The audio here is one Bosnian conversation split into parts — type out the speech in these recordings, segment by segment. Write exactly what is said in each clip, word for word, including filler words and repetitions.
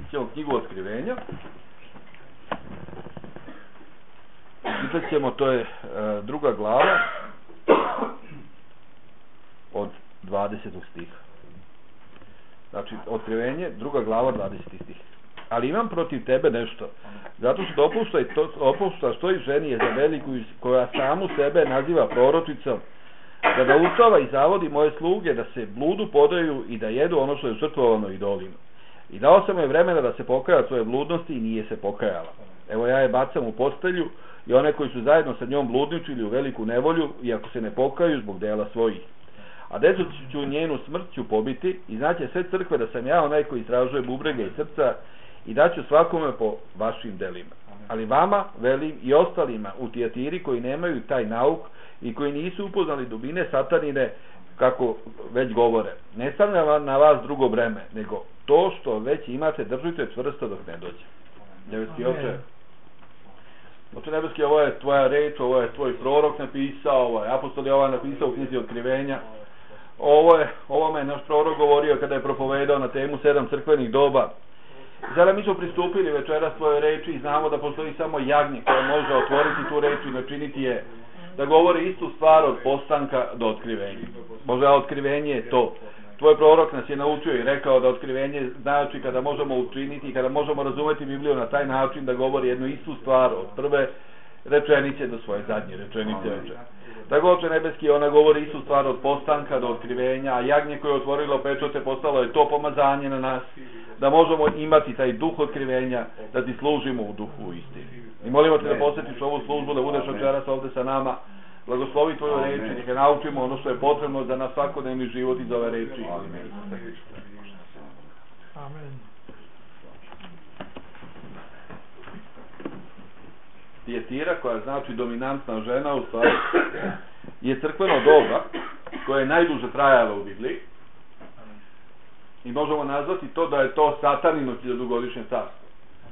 ćemo knjigu Otkrivenja. Čitat ćemo, to je e, druga glava od dvadesetog stiha. Znači, Otkrivenje, druga glava, dvadeseti stih. Ali imam protiv tebe nešto, zato što dopuštaj to, dopuštaš toj ženi Jezabeliku, koja samu sebe naziva proročicom, da naučava i zavodi moje sluge da se bludu podaju i da jedu ono što je žrtvovano idolima. I dao sam joj vremena da se pokaja od svoje bludnosti i nije se pokajala. Evo ja je bacam u postelju i one koji su zajedno sa njom bludničili u veliku nevolju, iako se ne pokaju zbog dela svojih. A decu ću njenu smrt ću pobiti i znaće sve crkve da sam ja onaj koji istražuje bubrege i srca i daću svakome po vašim delima. Ali vama, velim, i ostalima u Tijatiri koji nemaju taj nauk i koji nisu upoznali dubine satanine, kako već govore, ne stavljam na vas drugo breme, nego to što već imate držite čvrsto dok ne dođe. Nebeski oče, oče nebeski, ovo je tvoja reč, ovo je tvoj prorok napisao, ovo je apostol Jovan napisao u knjizi Otkrivenja. Ovo je, ovome je naš prorok govorio kada je propovedao na temu sedam crkvenih doba. Sada mi smo pristupili večeras tvojoj reči i znamo da postoji samo jagnje koje može otvoriti tu reč i načiniti je da govori istu stvar od postanka do otkrivenja. Možda otkrivenje je to. Tvoj prorok nas je naučio i rekao da otkrivenje znači kada možemo učiniti i kada možemo razumeti Bibliju na taj način da govori jednu istu stvar od prve rečenice do svoje zadnje rečenice. Tako, Oče nebeski, ona govori istu stvar od postanka do otkrivenja, a jagnje koje je otvorilo pečate postalo je to pomazanje na nas, da možemo imati taj duh otkrivenja, da ti služimo u duhu istini. I molimo te da posjetiš ovu službu, da budeš večeras ovde sa nama, blagoslovi tvoju reči, da naučimo ono što je potrebno za nas svakodnevni život iz ove reči. Amen. Tijatira, koja znači dominantna žena, u stvari je crkveno doba koje je najduže trajalo u Bibliji i možemo nazvati to da je to satanino hiljadugodišnje carstvo.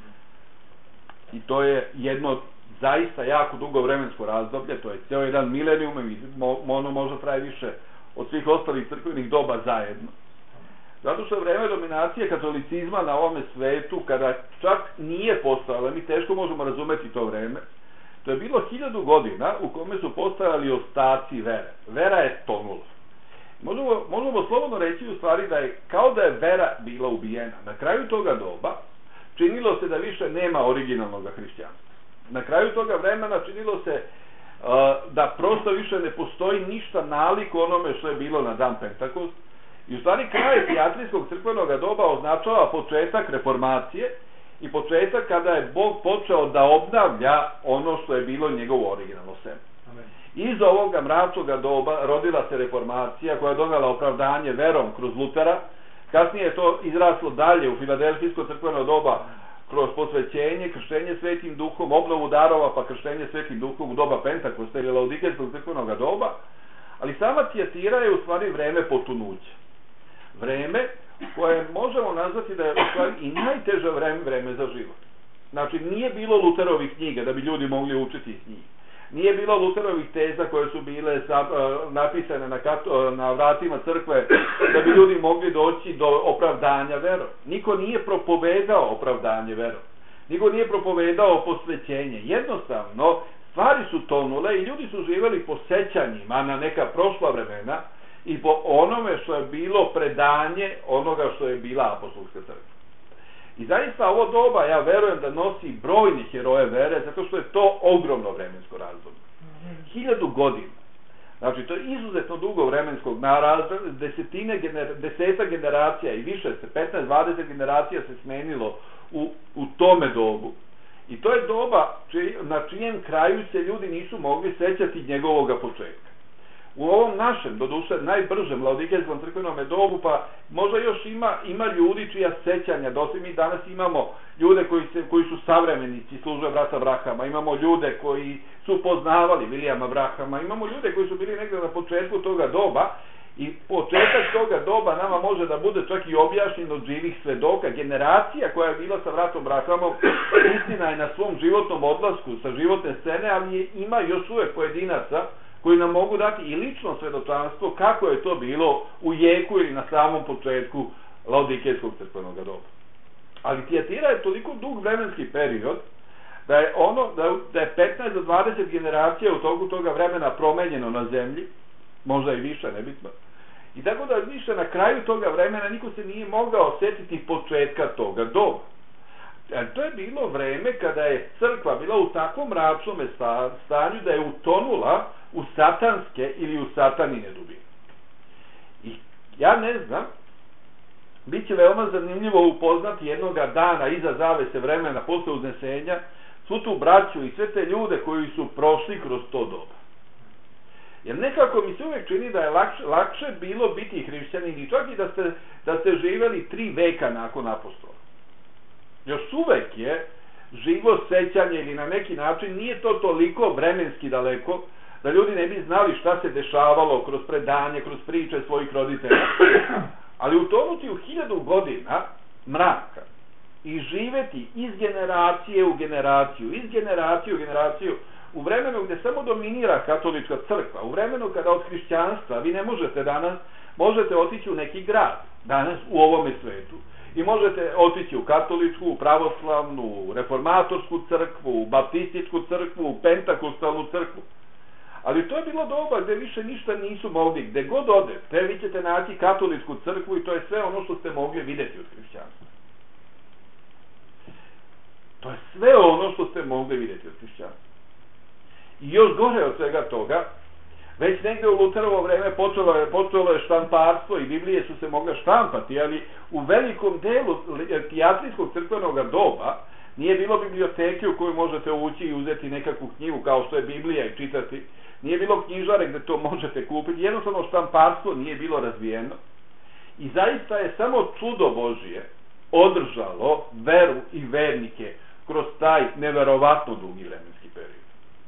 I to je jedno zaista jako dugo vremensko razdoblje, to je cijel jedan milenijum i ono možda traje više od svih ostalih crkvenih doba zajedno. Zato što je vreme dominacije katolicizma na ovome svetu, kada čak nije postojalo, mi teško možemo razumeti to vreme, to je bilo hiljadu godina u kome su postojali ostaci vere. Vera je tonula. Možemo, možemo slobodno reći u stvari da je kao da je vera bila ubijena. Na kraju toga doba činilo se da više nema originalnog hrišćanstva. Na kraju toga vremena činilo se uh, da prosto više ne postoji ništa nalik onome što je bilo na dan Pentekost. I u stvari kraj tijatrijskog crkvenog doba označava početak reformacije i početak kada je Bog počeo da obnavlja ono što je bilo njegovo originalno seme. Iz ovoga mračnoga doba rodila se reformacija koja je donela opravdanje verom kroz Lutera. Kasnije je to izraslo dalje u filadelfijsko crkveno doba kroz posvećenje, krštenje svetim duhom, obnovu darova pa krštenje svetim duhom u doba Pentakosta ili laodikenskog crkvenog doba. Ali sama Tijatira je u stvari vreme potonuća. Vreme koje možemo nazvati da je u stvari i najteže vreme, vreme za život. Znači, nije bilo Luterovih knjiga da bi ljudi mogli učiti iz njih. Nije bilo Luterovih teza koje su bile sa, uh, napisane na, kato, na vratima crkve da bi ljudi mogli doći do opravdanja verom. Niko nije propovedao opravdanje verom. Niko nije propovedao posvećenje. Jednostavno, stvari su tonule i ljudi su živjeli po sećanjima na neka prošla vremena i po onome što je bilo predanje onoga što je bila apostolska crkva. I zaista ovo doba, ja verujem da nosi brojni heroje vere, zato što je to ogromno vremensko razdoblje. Hiljadu godina. Znači, to je izuzetno dugo vremenskog razdoblja, desetine, gener, deseta generacija i više se, petnaest dvadeset generacija se smenilo u, u tome dobu. I to je doba či, na čijem kraju se ljudi nisu mogli sećati njegovoga početka. U ovom našem, doduše najbržem laodikejskom crkvenom dobu, pa možda još ima, ima ljudi čija sećanja, dosta mi danas imamo ljude koji, se, koji su savremenici služe brata Brahama, imamo ljude koji su poznavali Vilijama Brahama, imamo ljude koji su bili negdje na početku toga doba i početak toga doba nama može da bude čak i objašnjen od živih svedoka. Generacija koja je bila sa bratom Brahamom, istina je na svom životnom odlasku sa životne scene, ali je, ima još uvek pojedinaca koji nam mogu dati i lično svedočanstvo kako je to bilo u jeku ili na samom početku laodikejskog crkvenog doba. Ali Tiatira je toliko dug vremenski period da je ono, da je petnaest do dvadeset generacija u toku toga vremena promenjeno na zemlji, možda i više, nebitno. I tako da više na kraju toga vremena niko se nije mogao sjetiti početka toga doba. A to je bilo vreme kada je crkva bila u takvom mračnom stanju da je utonula u satanske ili u satanine dubine. I ja ne znam, bit će veoma zanimljivo upoznati jednoga dana iza zavese vremena posle uznesenja svu tu braću i sve te ljude koji su prošli kroz to doba. Jer nekako mi se uvek čini da je lakše, lakše bilo biti hrišćanin i čak i da ste, da ste živeli tri veka nakon apostola. Još uvek je živo sećanje ili na neki način nije to toliko vremenski daleko da ljudi ne bi znali šta se dešavalo kroz predanje, kroz priče svojih roditelja. Ali utonuti u hiljadu godina mraka i živeti iz generacije u generaciju, iz generacije u generaciju, u vremenu gdje samo dominira katolička crkva, u vremenu kada od hrišćanstva vi ne možete danas, možete otići u neki grad, danas u ovome svetu, i možete otići u katoličku, u pravoslavnu, u reformatorsku crkvu, u baptističku crkvu, u pentakostalnu crkvu. Ali to je bilo doba gdje više ništa nisu mogli. Gdje god odete, vi ćete naći katoličku crkvu i to je sve ono što ste mogli vidjeti od hrišćanstva. To je sve ono što ste mogli vidjeti od hrišćanstva. I još gore od svega toga, već negdje u Luterovo vreme počelo je, počelo je štamparstvo i Biblije su se mogle štampati, ali u velikom delu tijatrijskog crkvenog doba nije bilo biblioteke u kojoj možete ući i uzeti nekakvu knjigu kao što je Biblija i čitati. Nije bilo knjižare gdje to možete kupiti. Jednostavno štamparstvo nije bilo razvijeno. I zaista je samo čudo Božije održalo veru i vernike kroz taj neverovatno dugi vremenski period.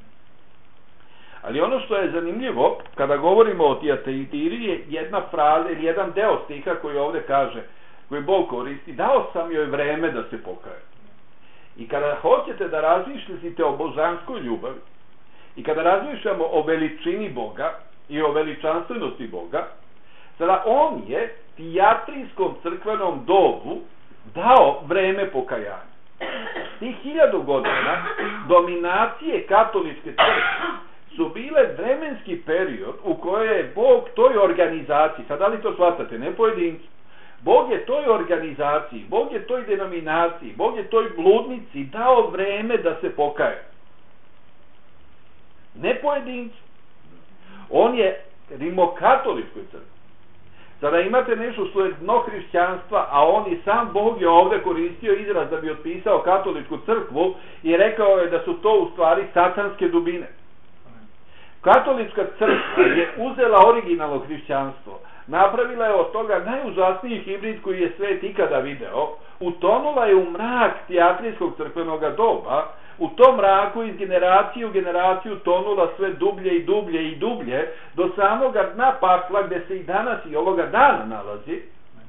Ali ono što je zanimljivo, kada govorimo o Tiatiri, je jedna fraza ili jedan deo stiha koji ovdje kaže, koji Bog koristi, dao sam joj vreme da se pokaje. I kada hoćete da razmišljate o božanskoj ljubavi, i kada razmišljamo o veličini Boga i o veličanstvenosti Boga, sada on je tijatrijskom crkvenom dobu dao vreme pokajanja. Tih hiljadu godina dominacije katoličke crkve su bile vremenski period u kojoj je Bog toj organizaciji, sad da li to shvatate, ne pojedincu, Bog je toj organizaciji, Bog je toj denominaciji, Bog je toj bludnici dao vreme da se pokaje. Ne pojedincu. On je rimokatoličkoj crkvi. Sada imate nešto što je dno hrišćanstva, a on i sam Bog je ovdje koristio izraz da bi otpisao katoličku crkvu i rekao je da su to u stvari satanske dubine. Katolička crkva je uzela originalno hrišćanstvo, napravila je od toga najužasniji hibrid koji je svet ikada video, utonula je u mrak tijatrijskog crkvenog doba, u tom mraku iz generacije u generaciju tonula sve dublje i dublje i dublje do samoga dna pakla gdje se i danas i ovoga dana nalazi.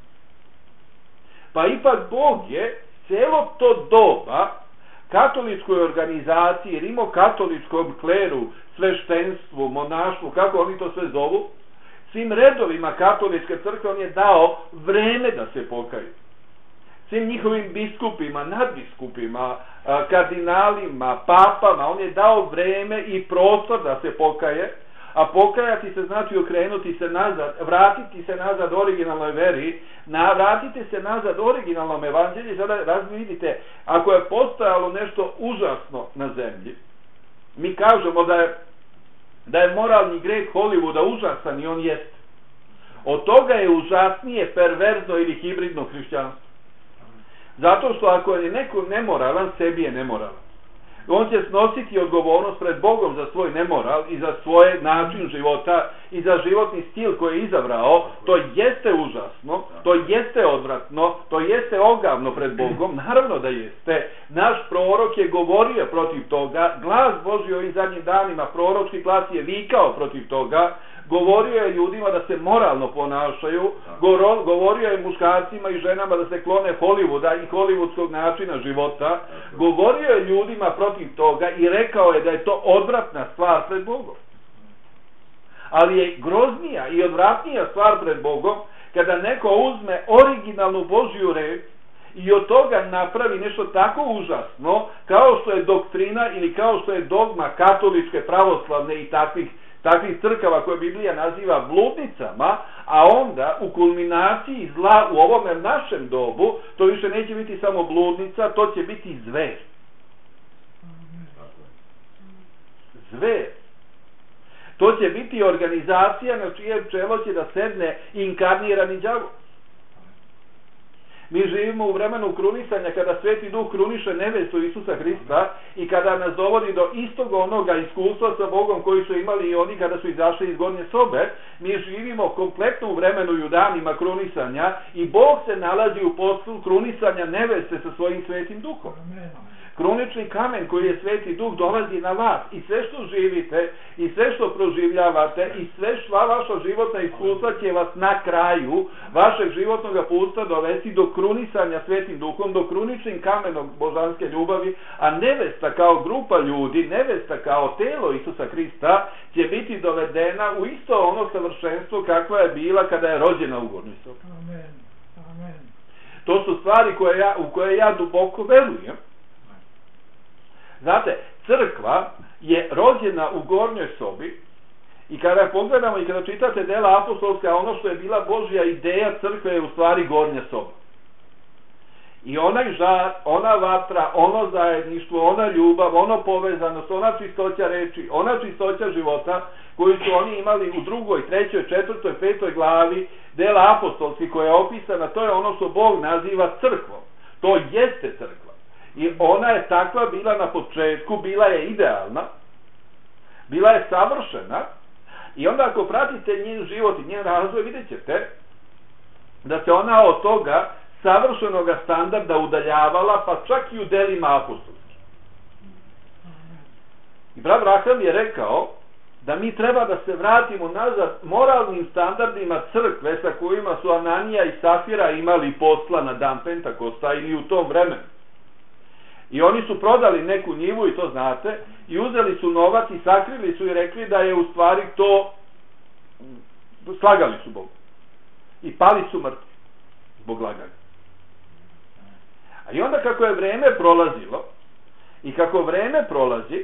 Pa ipak Bog je cijelo to doba katoličkoj organizaciji, rimokatoličkom kleru, sveštenstvu, monaštvu, kako oni to sve zovu, svim redovima katoličke crkve on je dao vreme da se pokaju. Svim njihovim biskupima, nadbiskupima, kardinalima, papama, on je dao vreme i prostor da se pokaje, a pokajati se znači okrenuti se nazad, vratiti se nazad originalnoj veri, na, vratiti se nazad originalnom evanđelju. Sada razvidite, ako je postojalo nešto užasno na zemlji, mi kažemo da je, da je moralni greh Hollywooda užasan i on jest. Od toga je užasnije perverzno ili hibridno hrišćanstvo. Zato što ako je neko nemoralan, sebi je nemoralan. On će snositi odgovornost pred Bogom za svoj nemoral i za svoj način života i za životni stil koji je izabrao. To jeste užasno, to jeste odvratno, to jeste ogavno pred Bogom, naravno da jeste. Naš prorok je govorio protiv toga, glas Božji ovim zadnjim danima, proročki glas je vikao protiv toga, govorio je ljudima da se moralno ponašaju, govorio je muškarcima i ženama da se klone Hollywooda i hollywoodskog načina života, govorio je ljudima protiv toga i rekao je da je to odvratna stvar pred Bogom. Ali je groznija i odvratnija stvar pred Bogom kada neko uzme originalnu Božju reč i od toga napravi nešto tako užasno kao što je doktrina ili kao što je dogma katoličke, pravoslavne i takvih, takvih crkava koje Biblija naziva bludnicama, a onda u kulminaciji zla u ovome našem dobu to više neće biti samo bludnica, to će biti zver. Zver. To će biti organizacija na čije čelo će da sedne inkarnirani đavo. Mi živimo u vremenu krunisanja kada Sveti Duh kruniše nevestu Isusa Hrista i kada nas dovodi do istog onoga iskustva sa Bogom koji su imali i oni kada su izašli iz gornje sobe. Mi živimo kompletno u vremenu i u danima krunisanja i Bog se nalazi u poslu krunisanja neveste sa svojim Svetim Duhom. Krunični kamen koji je Sveti Duh dolazi na vas i sve što živite i sve što proživljavate i sve sva vaša životna iskustva će vas na kraju vašeg životnog puta dovesti do krunisanja Svetim Duhom, do kruničnim kamenom božanske ljubavi, a nevesta kao grupa ljudi, nevesta kao telo Isusa Hrista će biti dovedena u isto ono savršenstvo kakva je bila kada je rođena u gornjoj sobi. Amen. Amen. To su stvari koje ja, u koje ja duboko verujem. Znate, crkva je rođena u gornjoj sobi i kada pogledamo i kada čitate dela apostolska, ono što je bila Božja ideja crkve je u stvari gornja soba. I onaj žar, ona vatra, ono zajedništvo, ona ljubav, ono povezanost, ona čistoća reči, ona čistoća života koju su oni imali u drugoj, trećoj, četvrtoj, petoj glavi dela apostolski koja je opisana, to je ono što Bog naziva crkvom. To jeste crkva. I ona je takva bila na početku, bila je idealna, bila je savršena i onda ako pratite njen život i njen razvoj vidjet ćete da se ona od toga savršenog standarda udaljavala, pa čak i u delima apostolskih. I brat Braham je rekao da mi treba da se vratimo nazad moralnim standardima crkve sa kojima su Ananija i Safira imali posla na dan Pentakosta ili u tom vremenu. I oni su prodali neku njivu i to znate i uzeli su novac i sakrili su i rekli da je u stvari to, slagali su Bogu i pali su mrtvi zbog laganja. A i onda kako je vreme prolazilo i kako vreme prolazi,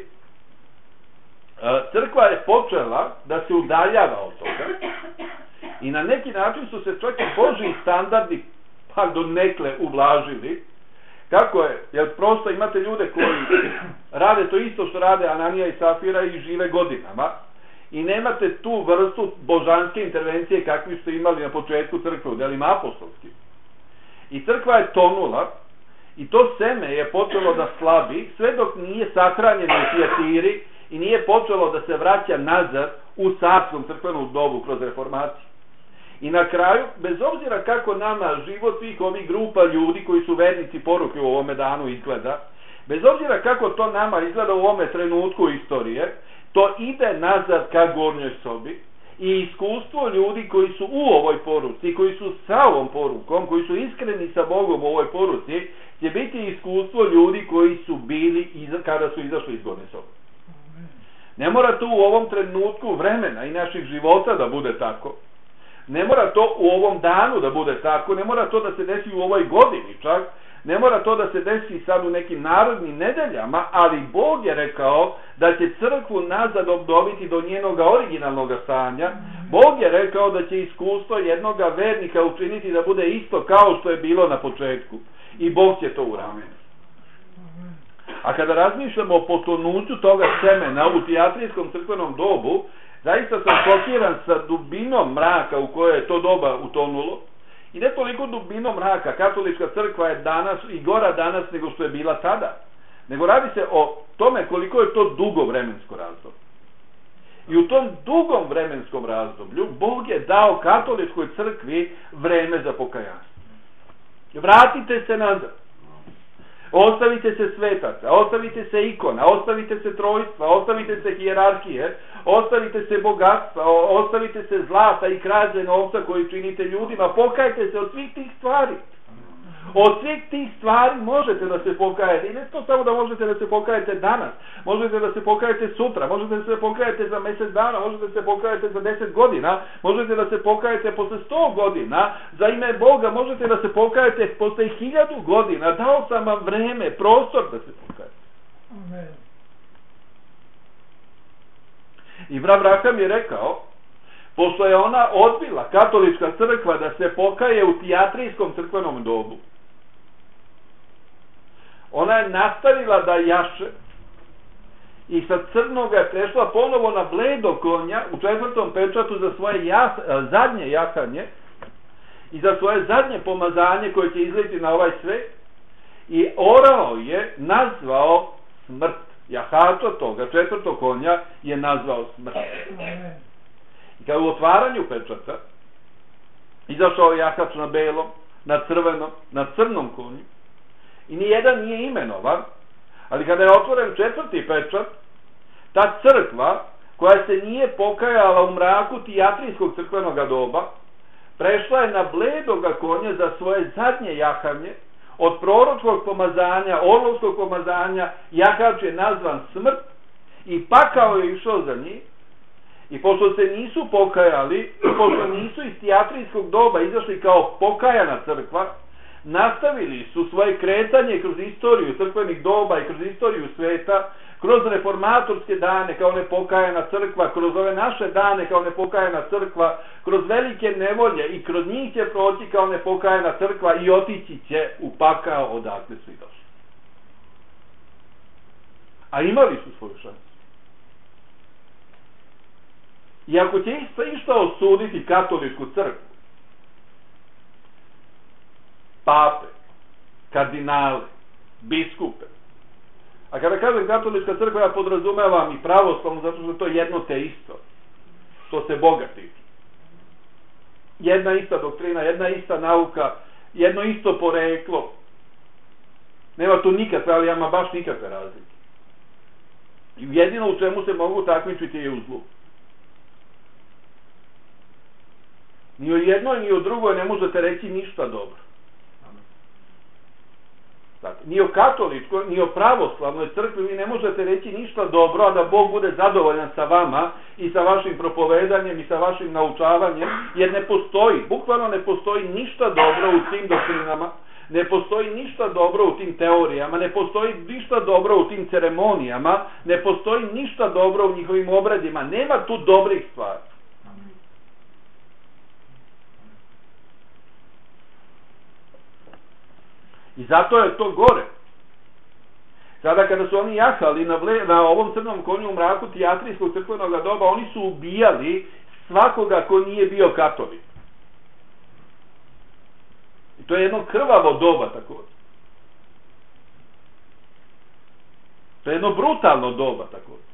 crkva je počela da se udaljava od toga i na neki način su se čak i Božji standardi pa do nekle ublažili. Kako je? Jer prosto imate ljude koji rade to isto što rade Ananija i Safira i žive godinama i nemate tu vrstu božanske intervencije kakvi ste imali na početku crkve u delima apostolskih. I crkva je tonula i to seme je počelo da slabi sve dok nije sahranjeno u Tijatiri i nije počelo da se vraća nazad u carskom crkvenom dobu kroz reformaciju. I na kraju, bez obzira kako nama život svih ovih grupa ljudi koji su vernici poruke u ovome danu izgleda, bez obzira kako to nama izgleda u ovome trenutku istorije, to ide nazad ka gornjoj sobi i iskustvo ljudi koji su u ovoj poruci, koji su sa ovom porukom, koji su iskreni sa Bogom u ovoj poruci, će biti iskustvo ljudi koji su bili iza, kada su izašli iz gornje sobe. Ne mora to u ovom trenutku vremena i naših života da bude tako. Ne mora to u ovom danu da bude tako, ne mora to da se desi u ovoj godini čak, ne mora to da se desi sad u nekim narodnim nedeljama, ali Bog je rekao da će crkvu nazad obnoviti do njenog originalnog stanja. Bog je rekao da će iskustvo jednog vernika učiniti da bude isto kao što je bilo na početku. I Bog će to uraditi. A kada razmišljamo o potonuću toga semena u tijatrijskom crkvenom dobu, zaista sam šokiran sa dubinom mraka u kojoj je to doba utonulo. I ne toliko dubinom mraka, katolička crkva je danas i gora danas nego što je bila tada. Nego radi se o tome koliko je to dugo vremensko razdoblje. I u tom dugom vremenskom razdoblju Bog je dao katoličkoj crkvi vreme za pokajanstvo. Vratite se nazad. Ostavite se svetaca, ostavite se ikona, ostavite se trojstva, ostavite se hijerarhije, ostavite se bogatstva, ostavite se zlata i krađe novca koji činite ljudima, pokajte se od svih tih stvari. Od svih tih stvari možete da se pokajete. I ne to samo da možete da se pokajete danas. Možete da se pokajete sutra. Možete da se pokajete za mjesec dana. Možete da se pokajete za deset godina. Možete da se pokajete posle sto godina. Za ime Boga možete da se pokajete posle hiljadu godina. Dao sam vam vreme, prostor da se pokajete. Amen. I brat Braham je rekao, pošto je ona odbila, katolička crkva, da se pokaje u tijatrijskom crkvenom dobu, ona je nastavila da jaše i sa crnoga je prešla ponovo na bledo konja u četvrtom pečatu za svoje jas, zadnje jahanje i za svoje zadnje pomazanje koje će izliti na ovaj svet, i orao je nazvao smrt. Jahača toga četvrtog konja je nazvao smrt. Amen. I kada u otvaranju pečata izašao jahač na belom, na crvenom, na crnom konju i nijedan nije imenovan, ali kada je otvoren četvrti pečat, ta crkva koja se nije pokajala u mraku tijatrijskog crkvenog doba, prešla je na bledoga konja za svoje zadnje jahanje. Od proročkog pomazanja, orlovskog pomazanja, jahač je nazvan smrt i pakao je išao za njih. I pošto se nisu pokajali, i pošto nisu iz tijatrijskog doba izašli kao pokajana crkva, nastavili su svoje kretanje kroz istoriju crkvenih doba i kroz istoriju sveta, kroz reformatorske dane kao nepokajana crkva, kroz ove naše dane kao nepokajana crkva, kroz velike nevolje, i kroz njih će proći kao nepokajana crkva i otići će u pakao odakle su i došli. A imali su svoju šansu. I ako će isto išta osuditi katoličku crkvu, pape, kardinale, biskupe, a kada kažem katolička crkva, ja podrazumevam i pravoslavnu, zato što je to jedno te isto, što se Boga tiče. Jedna ista doktrina, jedna ista nauka, jedno isto poreklo. Nema tu nikakve, ali ama baš nikakve razlike. I jedino u čemu se mogu takmičiti je u zlu. Ni o jednoj, ni o drugoj ne možete reći ništa dobro. Dakle, ni o katoličkoj, ni o pravoslavnoj crkvi vi ne možete reći ništa dobro, a da Bog bude zadovoljan sa vama i sa vašim propovedanjem i sa vašim naučavanjem, jer ne postoji, bukvalno ne postoji ništa dobro u tim doktrinama, ne postoji ništa dobro u tim teorijama, ne postoji ništa dobro u tim ceremonijama, ne postoji ništa dobro u njihovim obredima, nema tu dobrih stvari. I zato je to gore. Sada kada su oni jahali na, ble, na ovom crnom konju u mraku tijatrijskog crkvenog doba, oni su ubijali svakoga ko nije bio katolik. I to je jedno krvavo doba također. To je jedno brutalno doba također.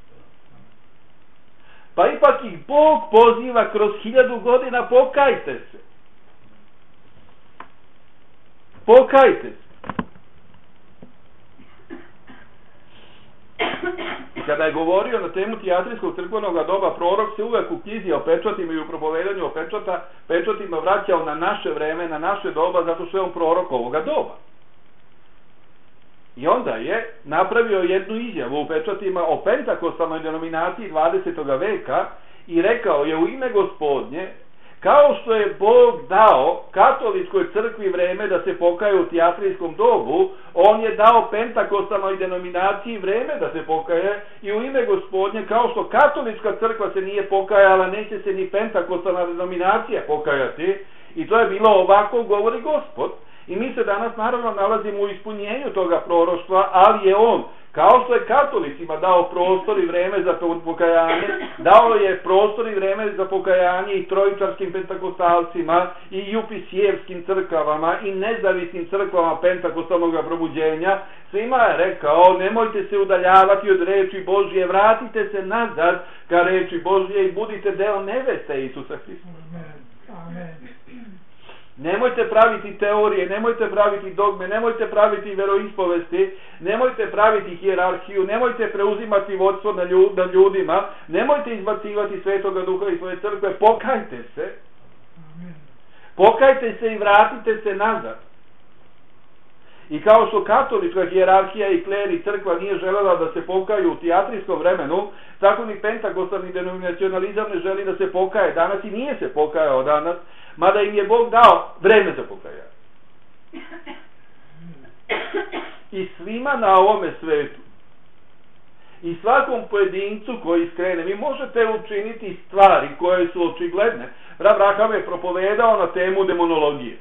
Pa ipak ih Bog poziva kroz hiljadu godina, pokajte se. Pokajte se. I kada je govorio na temu tijatrijskog crkvenog doba, prorok se uvek u knjizi o pečatima i u propovedanju o pečata, pečatima vraćao na naše vreme, na naše doba, zato što je on prorok ovoga doba. I onda je napravio jednu izjavu u pečatima o pentakostalnoj denominaciji dvadesetog veka i rekao je: u ime Gospodnje, kao što je Bog dao katoličkoj crkvi vreme da se pokaje u tijatrijskom dobu, on je dao pentakostalnoj denominaciji vreme da se pokaje, i u ime Gospodnje, kao što katolička crkva se nije pokajala, neće se ni pentakostalna denominacija pokajati. I to je bilo ovako, govori Gospod. I mi se danas naravno nalazimo u ispunjenju toga proroštva, ali je on, kao što je katolicima dao prostor i vreme za pokajanje, dao je prostor i vreme za pokajanje i trojičarskim pentakostalcima i jupisijevskim crkvama i nezavisnim crkvama pentakostalnog probuđenja. Svima je rekao: nemojte se udaljavati od reči Božje, vratite se nazad ka reči Božje i budite deo neveste Isusa Hrista. Amen. Amen. Nemojte praviti teorije, nemojte praviti dogme, nemojte praviti veroispovesti, nemojte praviti hijerarhiju, nemojte preuzimati vodstvo na ljudima, nemojte izbacivati Svetoga Duha iz svoje crkve, pokajte se. Pokajte se i vratite se nazad. I kao što katolička hijerarhija i kler i crkva nije željela da se pokaju u tijatrijskom vremenu, tako ni pentakostalni denominacionalizam ne želi da se pokaje danas i nije se pokajao danas, mada im je Bog dao vreme za pokajanje. I svima na ovome svetu, i svakom pojedincu koji skrene, vi možete učiniti stvari koje su očigledne. Rav Raham je propovedao na temu demonologije.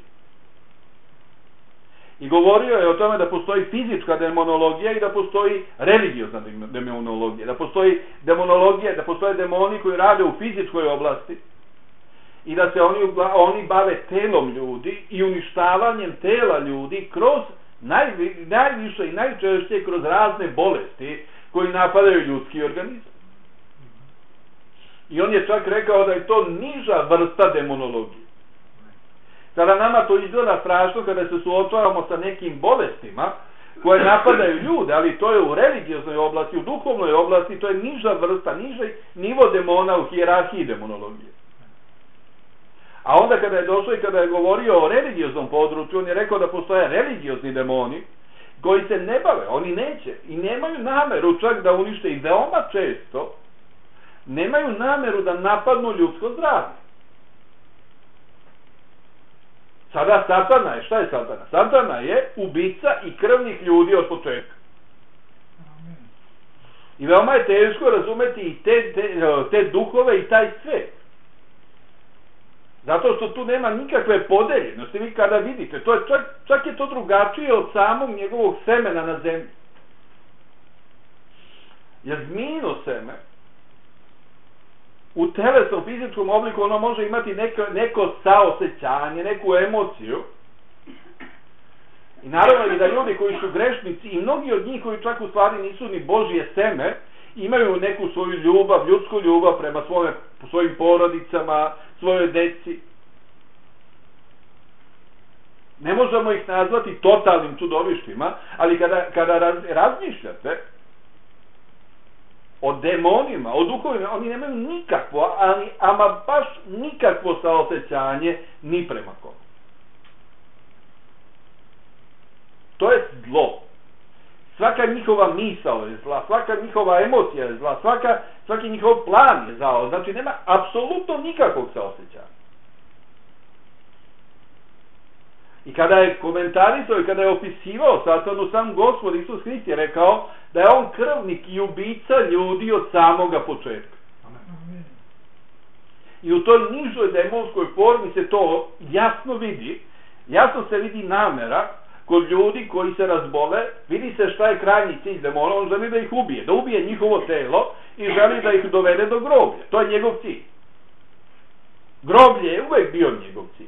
I govorio je o tome da postoji fizička demonologija i da postoji religiozna demonologija. Da postoji demonologija, da postoje demoni koji rade u fizičkoj oblasti i da se oni, oni bave telom ljudi i uništavanjem tela ljudi kroz najvi, najviše i najčešće kroz razne bolesti koji napadaju ljudski organizam. I on je čak rekao da je to niža vrsta demonologije. Sada nama to izgleda strašno kada se suočavamo sa nekim bolestima koje napadaju ljude, ali to je u religioznoj oblasti, u duhovnoj oblasti, to je niža vrsta, niži nivo demona u hijerarhiji demonologije. A onda kada je došao i kada je govorio o religioznom području, on je rekao da postoje religiozni demoni koji se ne bave, oni neće i nemaju nameru čak da unište i veoma često nemaju nameru da napadnu ljudsko zdravlje. Sada Satana je, šta je Satana? Satana je ubica i krvnih ljudi od početka. I veoma je teško razumeti i te, te, te duhove i taj svet. Zato što tu nema nikakve podeljenosti. Vi kada vidite, to je čak, čak je to drugačije od samog njegovog semena na zemlji. Jer zmijino seme u telesnom, fizičkom obliku ono može imati neko, neko saosećanje, neku emociju. I naravno i da ljudi koji su grešnici i mnogi od njih koji čak u stvari nisu ni Božje seme, imaju neku svoju ljubav, ljudsku ljubav prema svome, svojim porodicama, svojoj deci. Ne možemo ih nazvati totalnim čudovištima, ali kada, kada raz, razmišljate o demonima, o duhovima, oni nemaju nikakvo, ali ama baš nikakvo saosećanje ni prema kome. To je zlo. Svaka njihova misao je zla, svaka njihova emocija je zla, svaka, svaki njihov plan je zao. Znači nema apsolutno nikakvog saosećanja. I kada je komentarisao i kada je opisivao Satanu, sam Gospod Isus Hrist je rekao da je on krvnik i ubica ljudi od samoga početka. Amen. I u toj nižoj demonskoj formi se to jasno vidi, jasno se vidi namera kod ljudi koji se razbole, vidi se šta je krajnji cilj demona, on želi da ih ubije, da ubije njihovo telo i želi da ih dovede do groblja. To je njegov cilj. Groblje je uvek bio njegov cilj.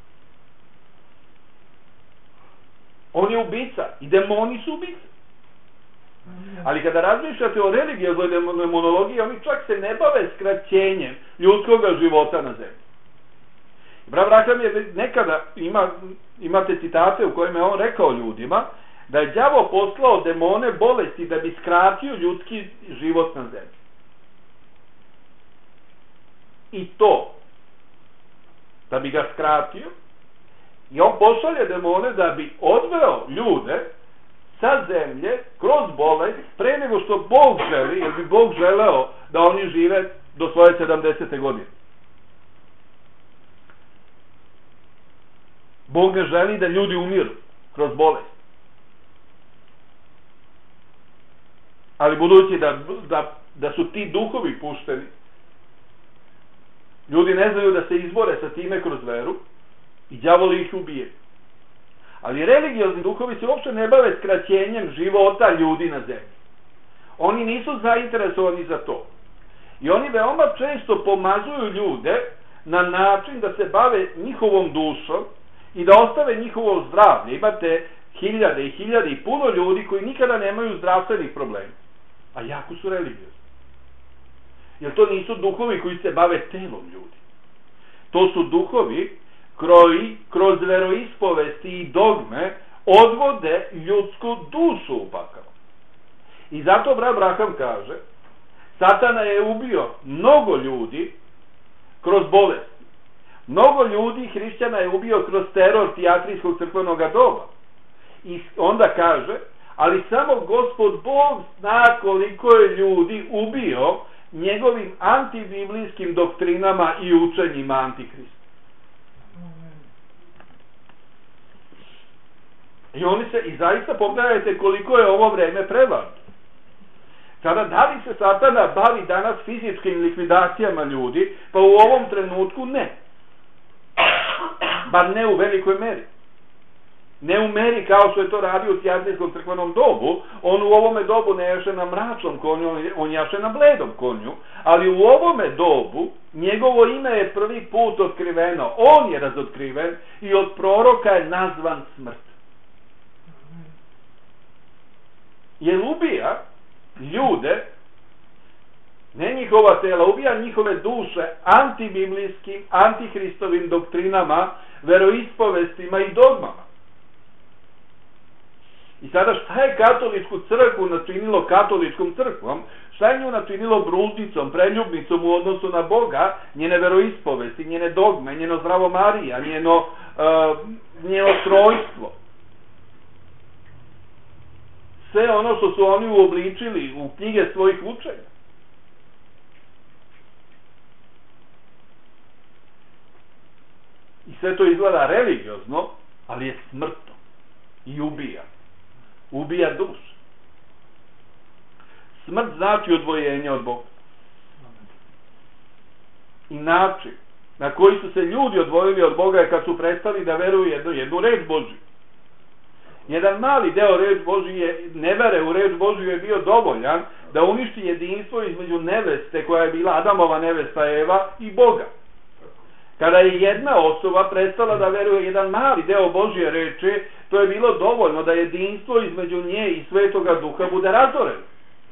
On je ubica i demoni su ubice. Ali kada razmišljate o religioznoj demonologiji, oni čak se ne bave skraćenjem ljudskog života na zemlji. Rav Raham je nekada, ima, imate citate u kojima je on rekao ljudima da je đavo poslao demone bolesti da bi skratio ljudski život na zemlji. I to, da bi ga skratio, i on pošalje demone da bi odveo ljude sa zemlje kroz bolest pre nego što Bog želi, jer bi Bog želeo da oni žive do svoje sedamdesete godine. Bog ne želi da ljudi umiru kroz bolest. Ali budući da, da, da su ti duhovi pušteni, ljudi ne znaju da se izbore sa time kroz veru i đavoli ih ubije. Ali religiozni duhovi se uopšte ne bave skraćenjem života ljudi na zemlji. Oni nisu zainteresovani za to. I oni veoma često pomazuju ljude na način da se bave njihovom dušom i da ostave njihovo zdravlje. Imate hiljade i hiljade i puno ljudi koji nikada nemaju zdravstvenih problema, a jako su religiozni. Jer to nisu duhovi koji se bave telom ljudi. To su duhovi koji kroz veroispovesti i dogme odvode ljudsku dušu u pakao. I zato Rav Raham kaže, Satana je ubio mnogo ljudi kroz bolesti. Mnogo ljudi hrišćana je ubio kroz teror tijatrijskog crkvenog doba. I onda kaže, ali samo Gospod Bog zna koliko je ljudi ubio njegovim antibiblijskim doktrinama i učenjima Antikrista. I oni se, i zaista pogledajte koliko je ovo vreme prevarno. Sada, da li se Satana bavi danas fizičkim likvidacijama ljudi? Pa u ovom trenutku ne. Bar ne u velikoj meri. Ne u meri kao što je to radio u tijatrijskom crkvenom dobu. On u ovome dobu ne jaše na mračnom konju, on jaše na bledom konju. Ali u ovome dobu njegovo ime je prvi put otkriveno. On je razotkriven i od proroka je nazvan smrt. Jer ubija ljude, ne njihova tela, ubija njihove duše antibiblijskim, antihristovim doktrinama, veroispovestima i dogmama. I sada šta je katoličku crkvu načinilo katoličkom crkvom? Šta je nju načinilo brudnicom, preljubnicom u odnosu na Boga? Njene veroispovesti, njene dogme, njeno zdravomarija, njeno, uh, njeno trojstvo. Sve ono što su oni uobličili u knjige svojih učenja. I sve to izgleda religiozno, ali je smrtno. I ubija. Ubija dušu. Smrt znači odvojenje od Boga. I način na koji su se ljudi odvojili od Boga je kad su prestali da veruju jednu, jednu reč Božju. Jedan mali deo reč Božije, nevere u reč Božiju je bio dovoljan da uništi jedinstvo između neveste koja je bila Adamova nevesta Eva i Boga. Kada je jedna osoba prestala da veruje jedan mali deo Božje reči, to je bilo dovoljno da jedinstvo između nje i Svetoga Duha bude razoreno.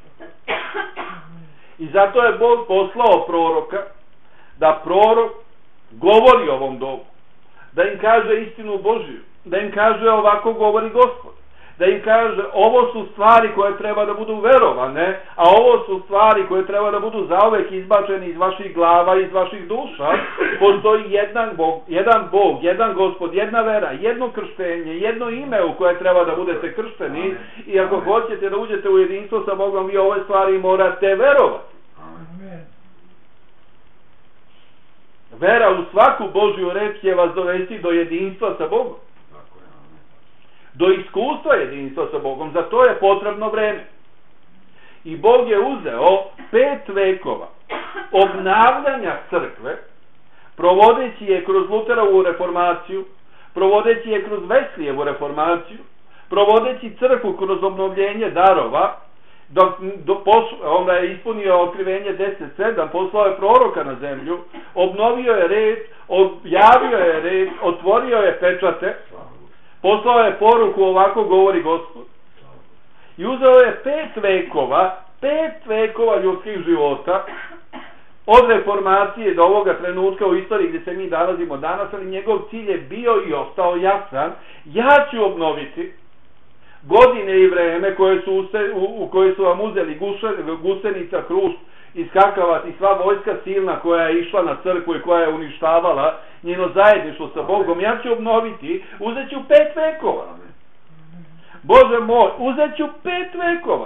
I zato je Bog poslao proroka da prorok govori ovom dobu, da im kaže istinu Božju, da im kaže ovako govori Gospod, da im kaže ovo su stvari koje treba da budu verovane, a ovo su stvari koje treba da budu zauvek izbačene iz vaših glava, iz vaših duša. Postoji jedan Bog, jedan Bog, jedan Gospod, jedna vera, jedno krštenje, jedno ime u koje treba da budete kršteni. I ako hoćete da uđete u jedinstvo sa Bogom, vi ove stvari morate verovati. Vera u svaku Božju reč će vas dovesti do jedinstva sa Bogom. Do iskustva jedinstva sa Bogom. Za to je potrebno vreme. I Bog je uzeo pet vekova obnavljanja crkve, provodeći je kroz Luterovu reformaciju, provodeći je kroz Veslijevu reformaciju, provodeći crkvu kroz obnovljenje darova, dok do, poslu, onda je ispunio otkrivenje deset sedam, poslao je proroka na zemlju, obnovio je red, objavio je red, otvorio je pečate, poslao je poruku ovako govori Gospod. I uzeo je pet vekova, pet vekova ljudskih života, od reformacije do ovoga trenutka u istoriji gdje se mi nalazimo danas, ali njegov cilj je bio i ostao jasan. Ja ću obnoviti godine i vreme koje su, uste, u, u koje su vam uzeli guše, gusenica, hrušt i skakavac i sva vojska silna koja je išla na crkvu i koja je uništavala njeno zajedništvo sa Bogom. Ja ću obnoviti, uzet ću pet vekova. Bože moj, uzet ću pet vekova.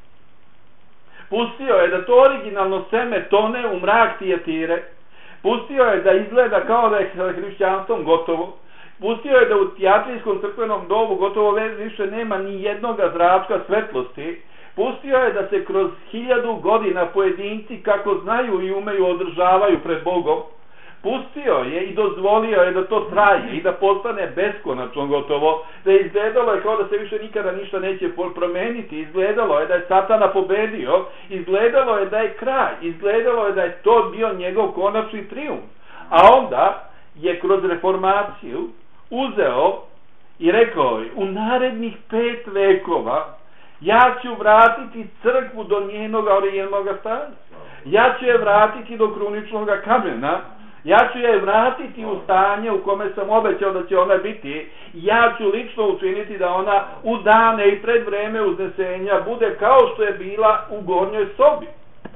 Pustio je da to originalno seme tone u mrak Tijatire. Pustio je da izgleda kao da je hrišćanstvom gotovo. Pustio je da u tijatrijskom crkvenom dobu gotovo više nema ni jednoga zračka svetlosti. Pustio je da se kroz hiljadu godina pojedinci kako znaju i umeju održavaju pred Bogom. Pustio je i dozvolio je da to traje i da postane beskonačno gotovo. Da je izgledalo je kao da se više nikada ništa neće promeniti. Izgledalo je da je Satana pobedio. Izgledalo je da je kraj. Izgledalo je da je to bio njegov konačni trijumf. A onda je kroz reformaciju uzeo i rekao je, u narednih pet vekova ja ću vratiti crkvu do njenog originalnog stanja. Ja ću je vratiti do kruničnog kamena. Ja ću je vratiti u stanje u kome sam obećao da će ona biti. Ja ću lično učiniti da ona u dane i pred vreme uznesenja bude kao što je bila u gornjoj sobi.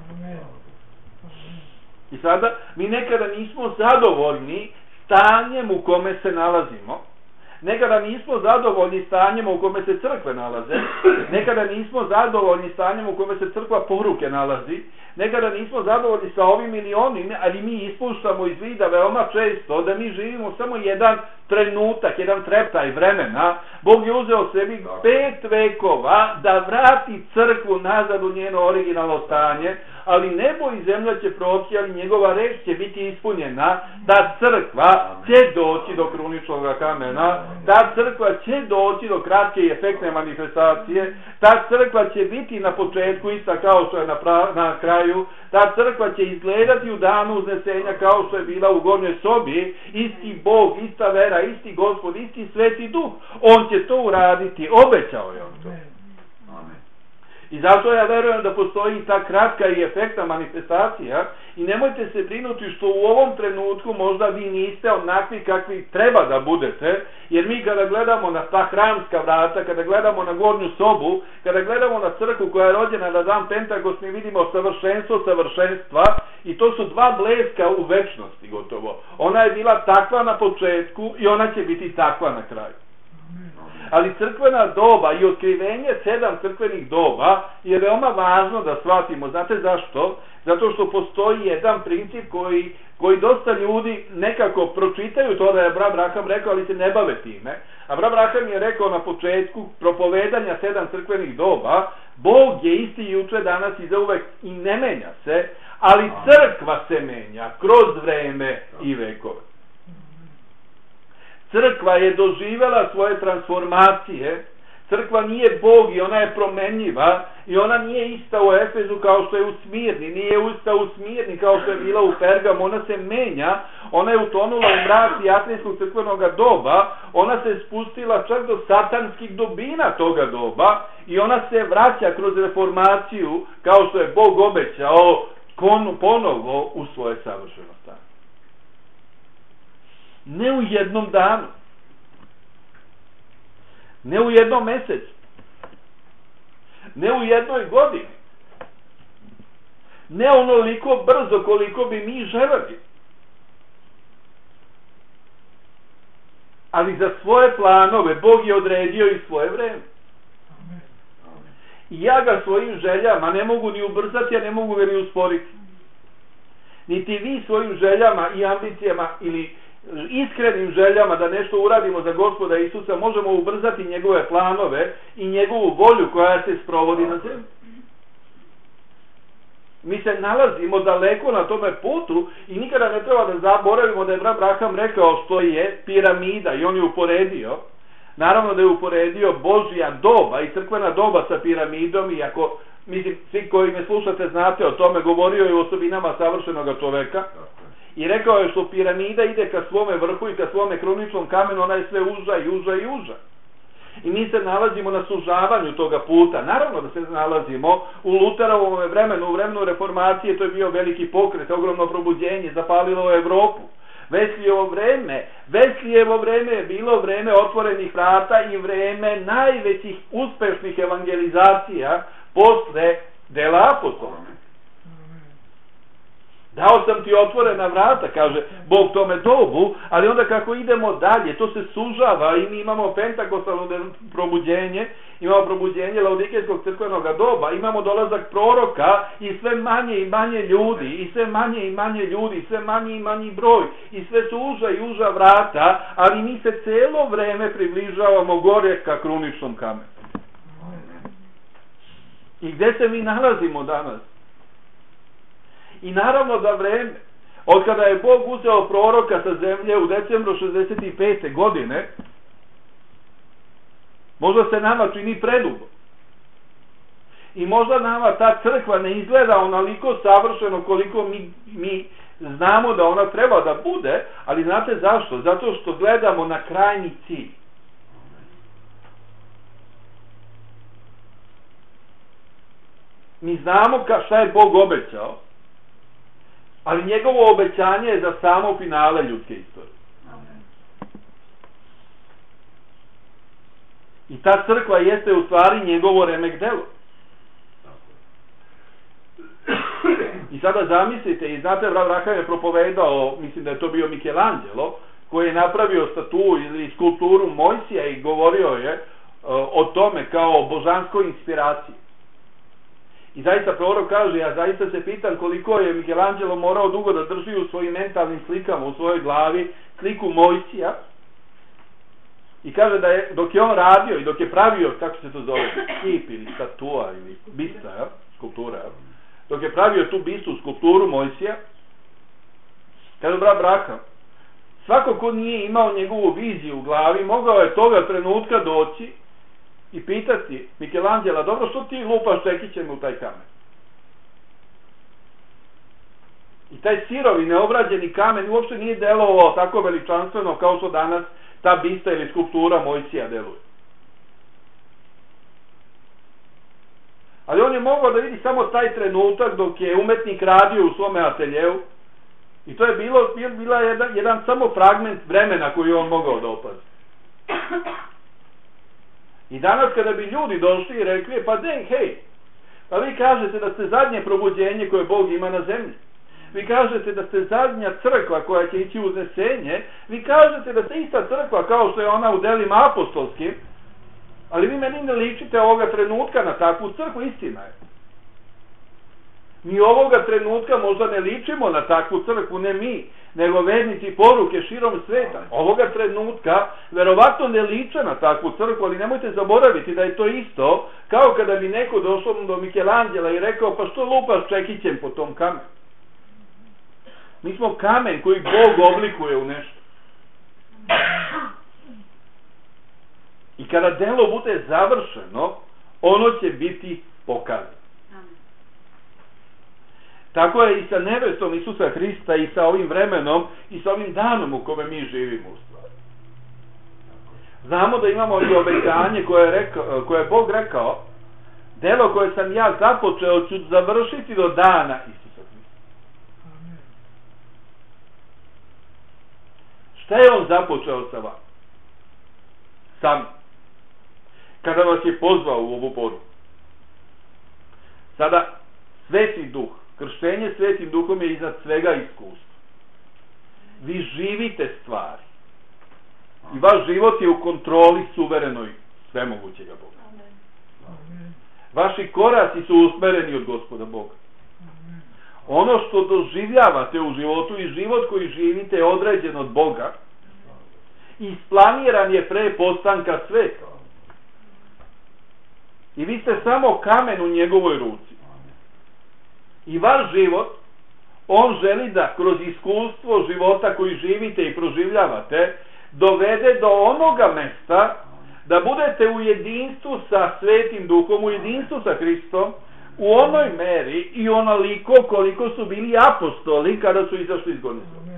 I sada mi nekada nismo zadovoljni stanjem u kome se nalazimo. Nekada nismo zadovoljni stanjem u kome se crkve nalaze, nekada nismo zadovoljni stanjem u kome se crkva poruke nalazi, nekada nismo zadovoljni sa ovim ili onim, ali mi ispuštamo iz vida veoma često da mi živimo samo jedan trenutak, jedan treptaj vremena. Bog je uzeo sebi pet vekova da vrati crkvu nazad u njeno originalno stanje, ali nebo i zemlja će proći, ali njegova reč će biti ispunjena, da crkva će doći do kruničnog kamena, ta crkva će doći do kratke i efektne manifestacije, ta crkva će biti na početku ista kao što je na, pra, na kraju, ta crkva će izgledati u danu uznesenja kao što je bila u gornjoj sobi, isti Bog, ista vera, isti Gospod, isti Sveti Duh, on će to uraditi, obećao je on to. I zato ja verujem da postoji ta kratka i efektna manifestacija i nemojte se brinuti što u ovom trenutku možda vi niste onakvi kakvi treba da budete, jer mi kada gledamo na ta hramska vrata, kada gledamo na gornju sobu, kada gledamo na crkvu koja je rođena na dan Pentakost, mi vidimo savršenstvo savršenstva i to su dva bleska u večnosti gotovo. Ona je bila takva na početku i ona će biti takva na kraju. Ali crkvena doba i otkrivenje sedam crkvenih doba je veoma važno da shvatimo. Znate zašto? Zato što postoji jedan princip koji, koji dosta ljudi nekako pročitaju to da je Abraham rekao, ali se ne bave time. Abraham je rekao na početku propovedanja sedam crkvenih doba, Bog je isti juče, danas i zauvek i ne menja se, ali crkva se menja kroz vreme i vekove. Crkva je doživjela svoje transformacije, crkva nije Bog i ona je promenljiva i ona nije ista u Efezu kao što je u Smirni, nije ista u Smirni kao što je bila u Pergamu, ona se menja, ona je utonula u mrak i atrijskog crkvenog doba, ona se spustila čak do satanskih dubina toga doba i ona se vraća kroz reformaciju kao što je Bog obećao ponovo u svoje savršeno stanje. Ne u jednom danu, ne u jednom mesecu, ne u jednoj godini, ne onoliko brzo koliko bi mi želeli, ali za svoje planove Bog je odredio i svoje vreme. I ja ga svojim željama ne mogu ni ubrzati, a ne mogu ga ni usporiti. Niti vi svojim željama i ambicijama ili iskrenim željama da nešto uradimo za Gospoda Isusa možemo ubrzati njegove planove i njegovu volju koja se sprovodi na zemlji. Mi se nalazimo daleko na tome putu i nikada ne treba da zaboravimo da je Abraham rekao što je piramida i on je uporedio. Naravno da je uporedio Božja doba i crkvena doba sa piramidom i ako, mislim, svi koji me slušate znate o tome, govorio je o osobinama savršenog čoveka. I rekao je što piramida ide ka svome vrhu i ka svome kruničnom kamenu, ona je sve uža i uža i uža. I mi se nalazimo na sužavanju toga puta. Naravno da se nalazimo u Luterovom vremenu, u vremenu reformacije, to je bio veliki pokret, ogromno probuđenje, zapalilo Evropu. Veslijevo vreme, Veslijevo vreme je bilo vreme otvorenih vrata i vreme najvećih uspešnih evangelizacija posle dela apostola. Dao sam ti otvorena vrata, kaže Bog tome dobu, ali onda kako idemo dalje, to se sužava i mi imamo pentakostalno probuđenje, imamo probuđenje Laodikejskog crkvenog doba, imamo dolazak proroka i sve manje i manje ljudi, i sve manje i manje ljudi, i sve manje i manji broj, i sve su uža i uža vrata, ali mi se celo vreme približavamo gore ka kruničnom kamenu. I gde se mi nalazimo danas? I naravno da vreme, od kada je Bog uzeo proroka sa zemlje u decembru šezdeset pete godine, možda se nama čini predugo. I možda nama ta crkva ne izgleda onoliko savršeno koliko mi, mi znamo da ona treba da bude, ali znate zašto? Zato što gledamo na krajnji cilj. Mi znamo ka šta je Bog obećao, ali njegovo obećanje je za samo finale ljudske istorije. I ta crkva jeste u stvari njegovo remek delo. I sada zamislite, i znate, Abraham je propovedao, mislim da je to bio Michelangelo, koji je napravio statu ili skulpturu Mojsija i govorio je uh, o tome kao o božanskoj inspiraciji. I zaista prorok kaže, ja zaista se pitam koliko je Michelangelo morao dugo da drži u svojim mentalnim slikama, u svojoj glavi, sliku Mojsija. I kaže da je, dok je on radio i dok je pravio, kako se to zove, kip ili statua ili bista, ja? Skulptura, ja? Dok je pravio tu bistu, skulpturu Mojsija, kaže, brat Braka, svako ko nije imao njegovu viziju u glavi, mogao je toga trenutka doći i pitati Michelangela, dobro, što ti lupaš čekićem u taj kamen? I taj sirovi, neobrađeni kamen uopšte nije delovao tako veličanstveno kao što danas ta bista ili skulptura Mojsija deluje. Ali on je mogao da vidi samo taj trenutak dok je umetnik radio u svome ateljeu i to je bilo, bila jedan, jedan samo fragment vremena koji on mogao da opazi. I danas kada bi ljudi došli i rekli, pa dej, hej, pa vi kažete da ste zadnje probuđenje koje Bog ima na zemlji. Vi kažete da ste zadnja crkva koja će ići u uznesenje. Vi kažete da ste ista crkva kao što je ona u delima apostolskim. Ali vi meni ne ličite ovoga trenutka na takvu crkvu, istina je. Mi ovoga trenutka možda ne ličimo na takvu crkvu, ne mi, nego vernici poruke širom sveta. Ovoga trenutka verovatno ne liče na takvu crkvu, ali nemojte zaboraviti da je to isto kao kada bi neko došao do Michelangela i rekao, pa što lupaš čekićem po tom kamenu? Mi smo kamen koji Bog oblikuje u nešto. I kada delo bude završeno, ono će biti pokazano. Tako je i sa nevestom Isusa Hrista i sa ovim vremenom i sa ovim danom u kome mi živimo u stvari. Znamo da imamo i obećanje koje je, rekao, koje je Bog rekao, delo koje sam ja započeo ću završiti do dana Isusa Hrista. Šta je on započeo sa vama? Sam. Kada vas je pozvao u ovu poruku. Sada, Sveti Duh, krštenje Svetim Duhom je iznad svega iskustvo. Vi živite stvari. I vaš život je u kontroli suverenoj svemogućega Boga. Vaši koraci su usmereni od Gospoda Boga. Ono što doživljavate u životu i život koji živite je određen od Boga. Isplaniran je pre postanka sveta. I vi ste samo kamen u njegovoj ruci. I vaš život, on želi da kroz iskustvo života koji živite i proživljavate, dovede do onoga mesta da budete u jedinstvu sa Svetim Duhom, u jedinstvu sa Hristom, u onoj meri i onoliko koliko su bili apostoli kada su izašli iz gornje sobe.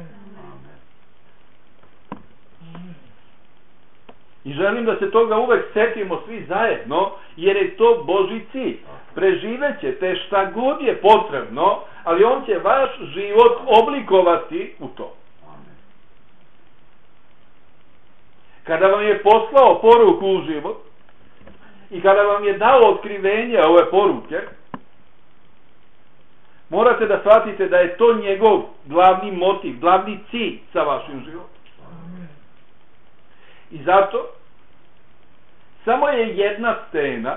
I želim da se toga uvek setimo svi zajedno, jer je to Božji cilj. Preživećete šta god je potrebno, ali on će vaš život oblikovati u to. Kada vam je poslao poruku u život i kada vam je dao otkrivenje ove poruke, morate da shvatite da je to njegov glavni motiv, glavni cilj sa vašim životom. I zato samo je jedna scena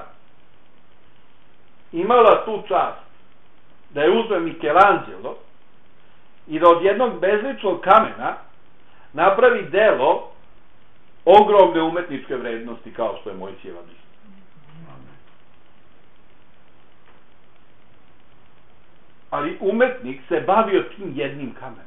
imala tu čast da je uzme Michelangelo i da od jednog bezličnog kamena napravi delo ogromne umetničke vrednosti kao što je Mojsijeva bista. Ali umetnik se bavio tim jednim kamenom.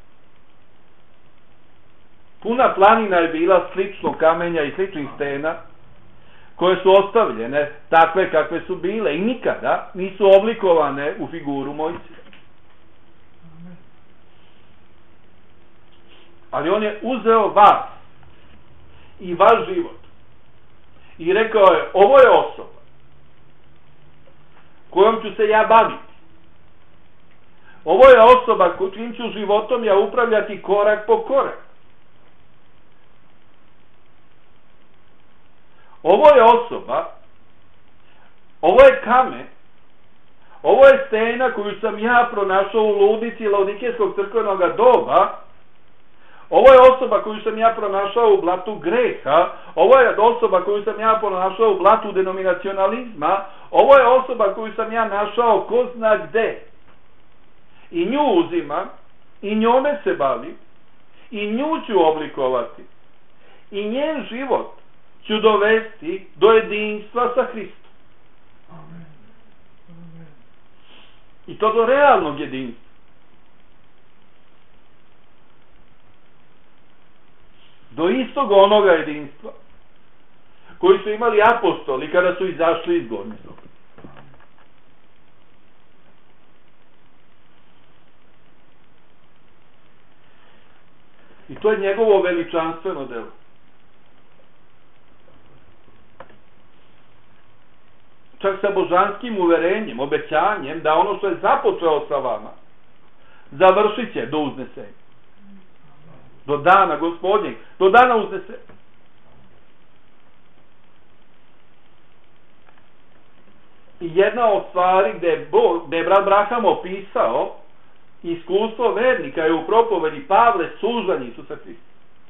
Puna planina je bila sličnog kamenja i sličnih stena koje su ostavljene takve kakve su bile i nikada nisu oblikovane u figuru Mojsija. Ali on je uzeo vas i vaš život i rekao je, ovo je osoba kojom ću se ja baviti. Ovo je osoba čijim ću životom ja upravljati korak po korak. Ovo je osoba, ovo je kamen, ovo je stena koju sam ja pronašao u ludnici Laodikejskog crkvenog doba, Ovo je osoba koju sam ja pronašao u blatu greha, ovo je osoba koju sam ja pronašao u blatu denominacionalizma, ovo je osoba koju sam ja našao ko zna gde. I nju uzimam, i njome se bavim, i nju ću oblikovati, i njen život ću dovesti do jedinstva sa Hristom. Amen. Amen. I to do realnog jedinstva. Do istog onoga jedinstva koji su imali apostoli kada su izašli iz gornjeg. I to je njegovo veličanstveno delo. Čak sa božanskim uverenjem, obećanjem da ono što je započeo sa vama završit će do uznesenja. Do dana Gospodnjeg, do dana uznesenja. I jedna od stvari gde je, Bog, gde je brat Braham opisao iskustvo vernika je u propovedi Pavle sužanje Isusa Hrista.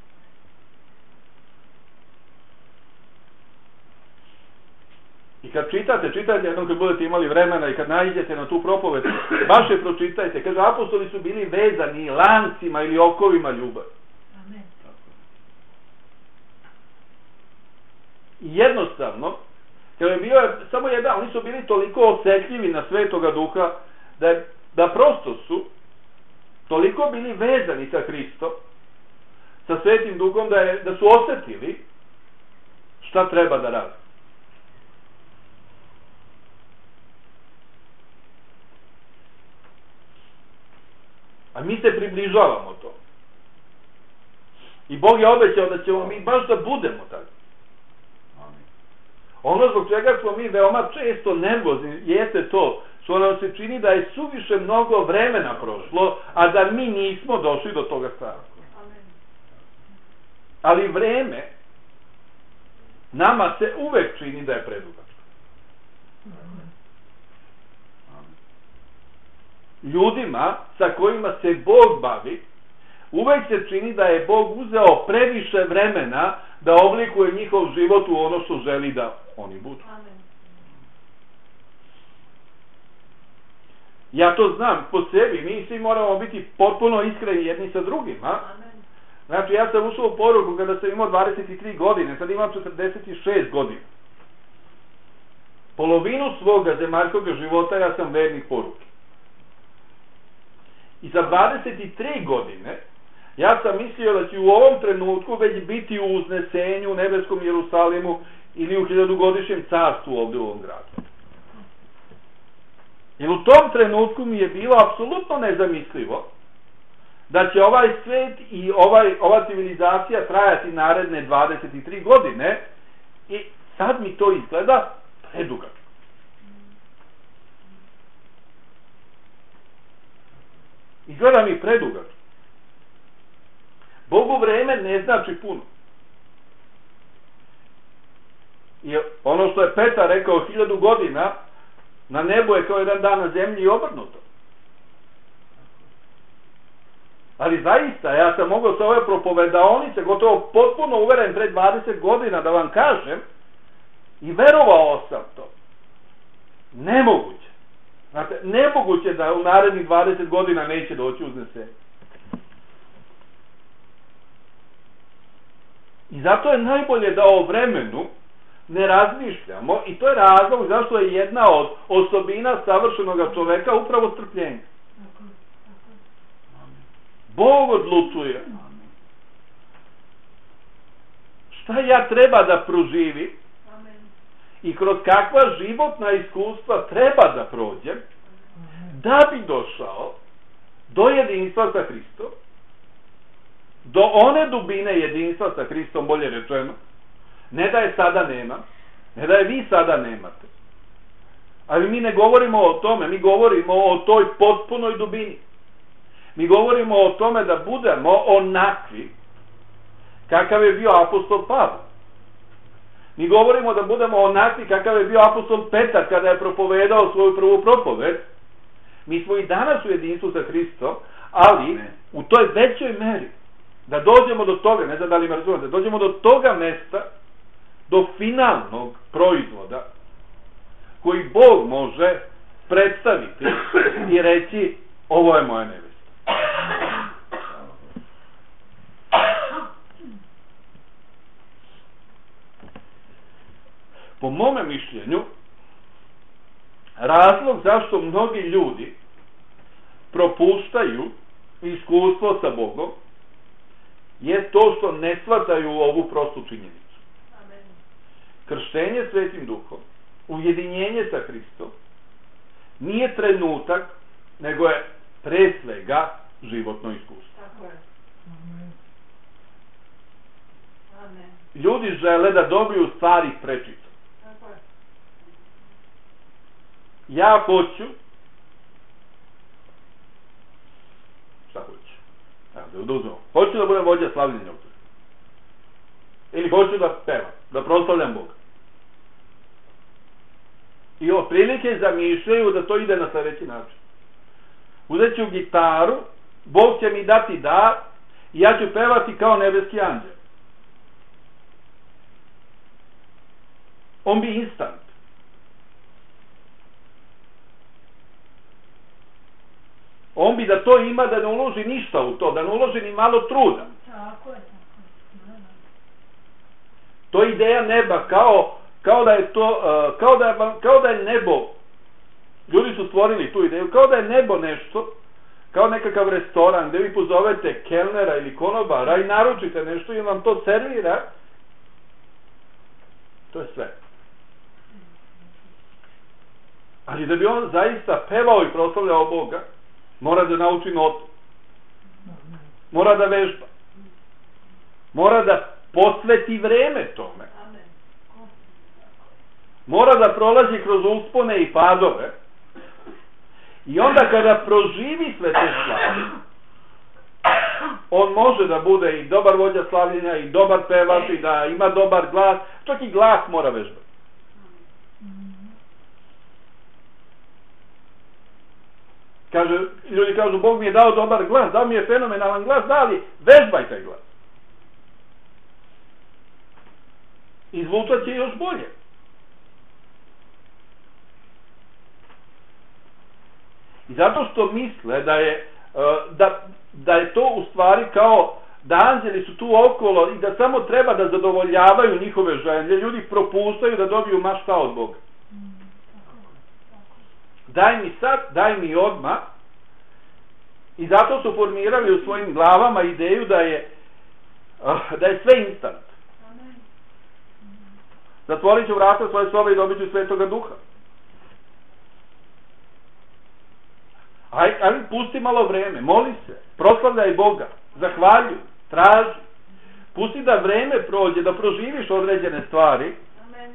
I kad čitate, čitajte jednom kad budete imali vremena i kad naiđete na tu propoved, baš je pročitajte. Kaže, apostoli su bili vezani lancima ili okovima ljubavi. Amen. I jednostavno, kad je bio samo jedan, oni su bili toliko osjetljivi na Svetoga Duha, da, je, da prosto su toliko bili vezani sa Hristom, sa Svetim Duhom, da, je, da su osjetili šta treba da radi. A mi se približavamo to. I Bog je obećao da ćemo mi baš da budemo tako. Ono zbog čega smo mi veoma često nervozni jeste to što nam se čini da je suviše mnogo vremena prošlo, a da mi nismo došli do toga stava. Ali vreme nama se uvek čini da je predugačko. Ljudima sa kojima se Bog bavi, uvek se čini da je Bog uzeo previše vremena da oblikuje njihov život u ono što želi da oni budu. Amen. Ja to znam po sebi, mi svi moramo biti potpuno iskreni jedni sa drugima. Amen. Znači, ja sam ušao u poruku kada sam imao dvadeset tri godine, sad imam četrdeset šest godina. Polovinu svoga zemaljskog života ja sam vernik poruke. I za dvadeset tri godine ja sam mislio da ću u ovom trenutku već biti u uznesenju u nebeskom Jerusalimu ili u hiljadugodišnjem carstvu ovdje u ovom gradu. Jer u tom trenutku mi je bilo apsolutno nezamislivo da će ovaj svet i ovaj, ova civilizacija trajati naredne dvadeset tri godine i sad mi to izgleda predugačko. Izgleda mi predugačko. Bogu vreme ne znači puno. I ono što je Petar rekao, hiljadu godina na nebu je kao jedan dan na zemlji i obrnuto. Ali zaista, ja sam mogao sa ove propovedaonice gotovo potpuno uveren pred dvadeset godina da vam kažem i verovao sam to. Nemoguće. Znate, nemoguće da u narednih dvadeset godina neće doći uznesenje. I zato je najbolje da o vremenu ne razmišljamo i to je razlog zašto je jedna od osobina savršenog čoveka upravo strpljenje. Bog odlučuje šta ja treba da proživim i kroz kakva životna iskustva treba da prođem da bi došao do jedinstva sa Hristom, do one dubine jedinstva sa Hristom, bolje rečeno, ne da je sada nema, ne da je vi sada nemate, ali mi ne govorimo o tome, mi govorimo o toj potpunoj dubini. Mi govorimo o tome da budemo onakvi kakav je bio apostol Pavle. Mi govorimo da budemo onakvi kakav je bio apostol Petar kada je propovedao svoju prvu propoved. Mi smo i danas u jedinstvu sa Hristom, ali u toj većoj meri Da dođemo do toga, ne znam da li me razumete, da dođemo do toga mesta, do finalnog proizvoda, koji Bog može predstaviti i reći, ovo je moja nevesta. Po mome mišljenju, razlog zašto mnogi ljudi propuštaju iskustvo sa Bogom je to što ne shvataju ovu prostu činjenicu. Amen. Krštenje Svetim Duhom, ujedinjenje sa Hristom, nije trenutak, nego je pre svega životno iskustvo. Tako je. Amen. Amen. Ljudi žele da dobiju stvari prečice. Tako je. Ja hoću, šta hoću? Evo, da uzmemo. Hoću da budem vođa slavljenja u crkvi. Ili hoću da pevam, da proslavljam Boga. I otprilike zamišljaju da to ide na sljedeći način. Uzet ću gitaru, Bog će mi dati dar i ja ću pevati kao nebeski anđel. On bi instant. On bi da to ima, da ne uloži ništa u to, da ne uloži ni malo truda. Tako je, tako je. To je ideja neba, kao, kao da je to, uh, kao, da je, kao da je nebo, ljudi su stvorili tu ideju, kao da je nebo nešto, kao nekakav restoran gdje vi pozovete kelnera ili konobara i naručite nešto i vam to servira. To je sve. Ali da bi on zaista pevao i proslavljao Boga, mora da nauči notu. Mora da vežba. Mora da posveti vreme tome. Amen. Mora da prolazi kroz uspone i padove. I onda kada proživi sve te stvari, on može da bude i dobar vođa slavljenja, i dobar pevač, i da ima dobar glas. Čak i glas mora vežbati. Kaže, ljudi kažu, Bog mi je dao dobar glas, dao mi je fenomenalan glas, da li vežbaj taj glas. I zvučat će još bolje. I zato što misle da je, da, da je to u stvari kao da anđeli su tu okolo i da samo treba da zadovoljavaju njihove želje, ljudi propuštaju da dobiju ma šta od Boga. Daj mi sad, daj mi odmah. I zato su formirali u svojim glavama ideju da je da je sve instant. Zatvorit ću vrata svoje sobe i dobit ću Svetoga Duha. Aj, aj, pusti malo vreme, moli se, proslavljaj Boga, zahvaljuj, traži. Pusti da vreme prođe, da proživiš određene stvari. Amen.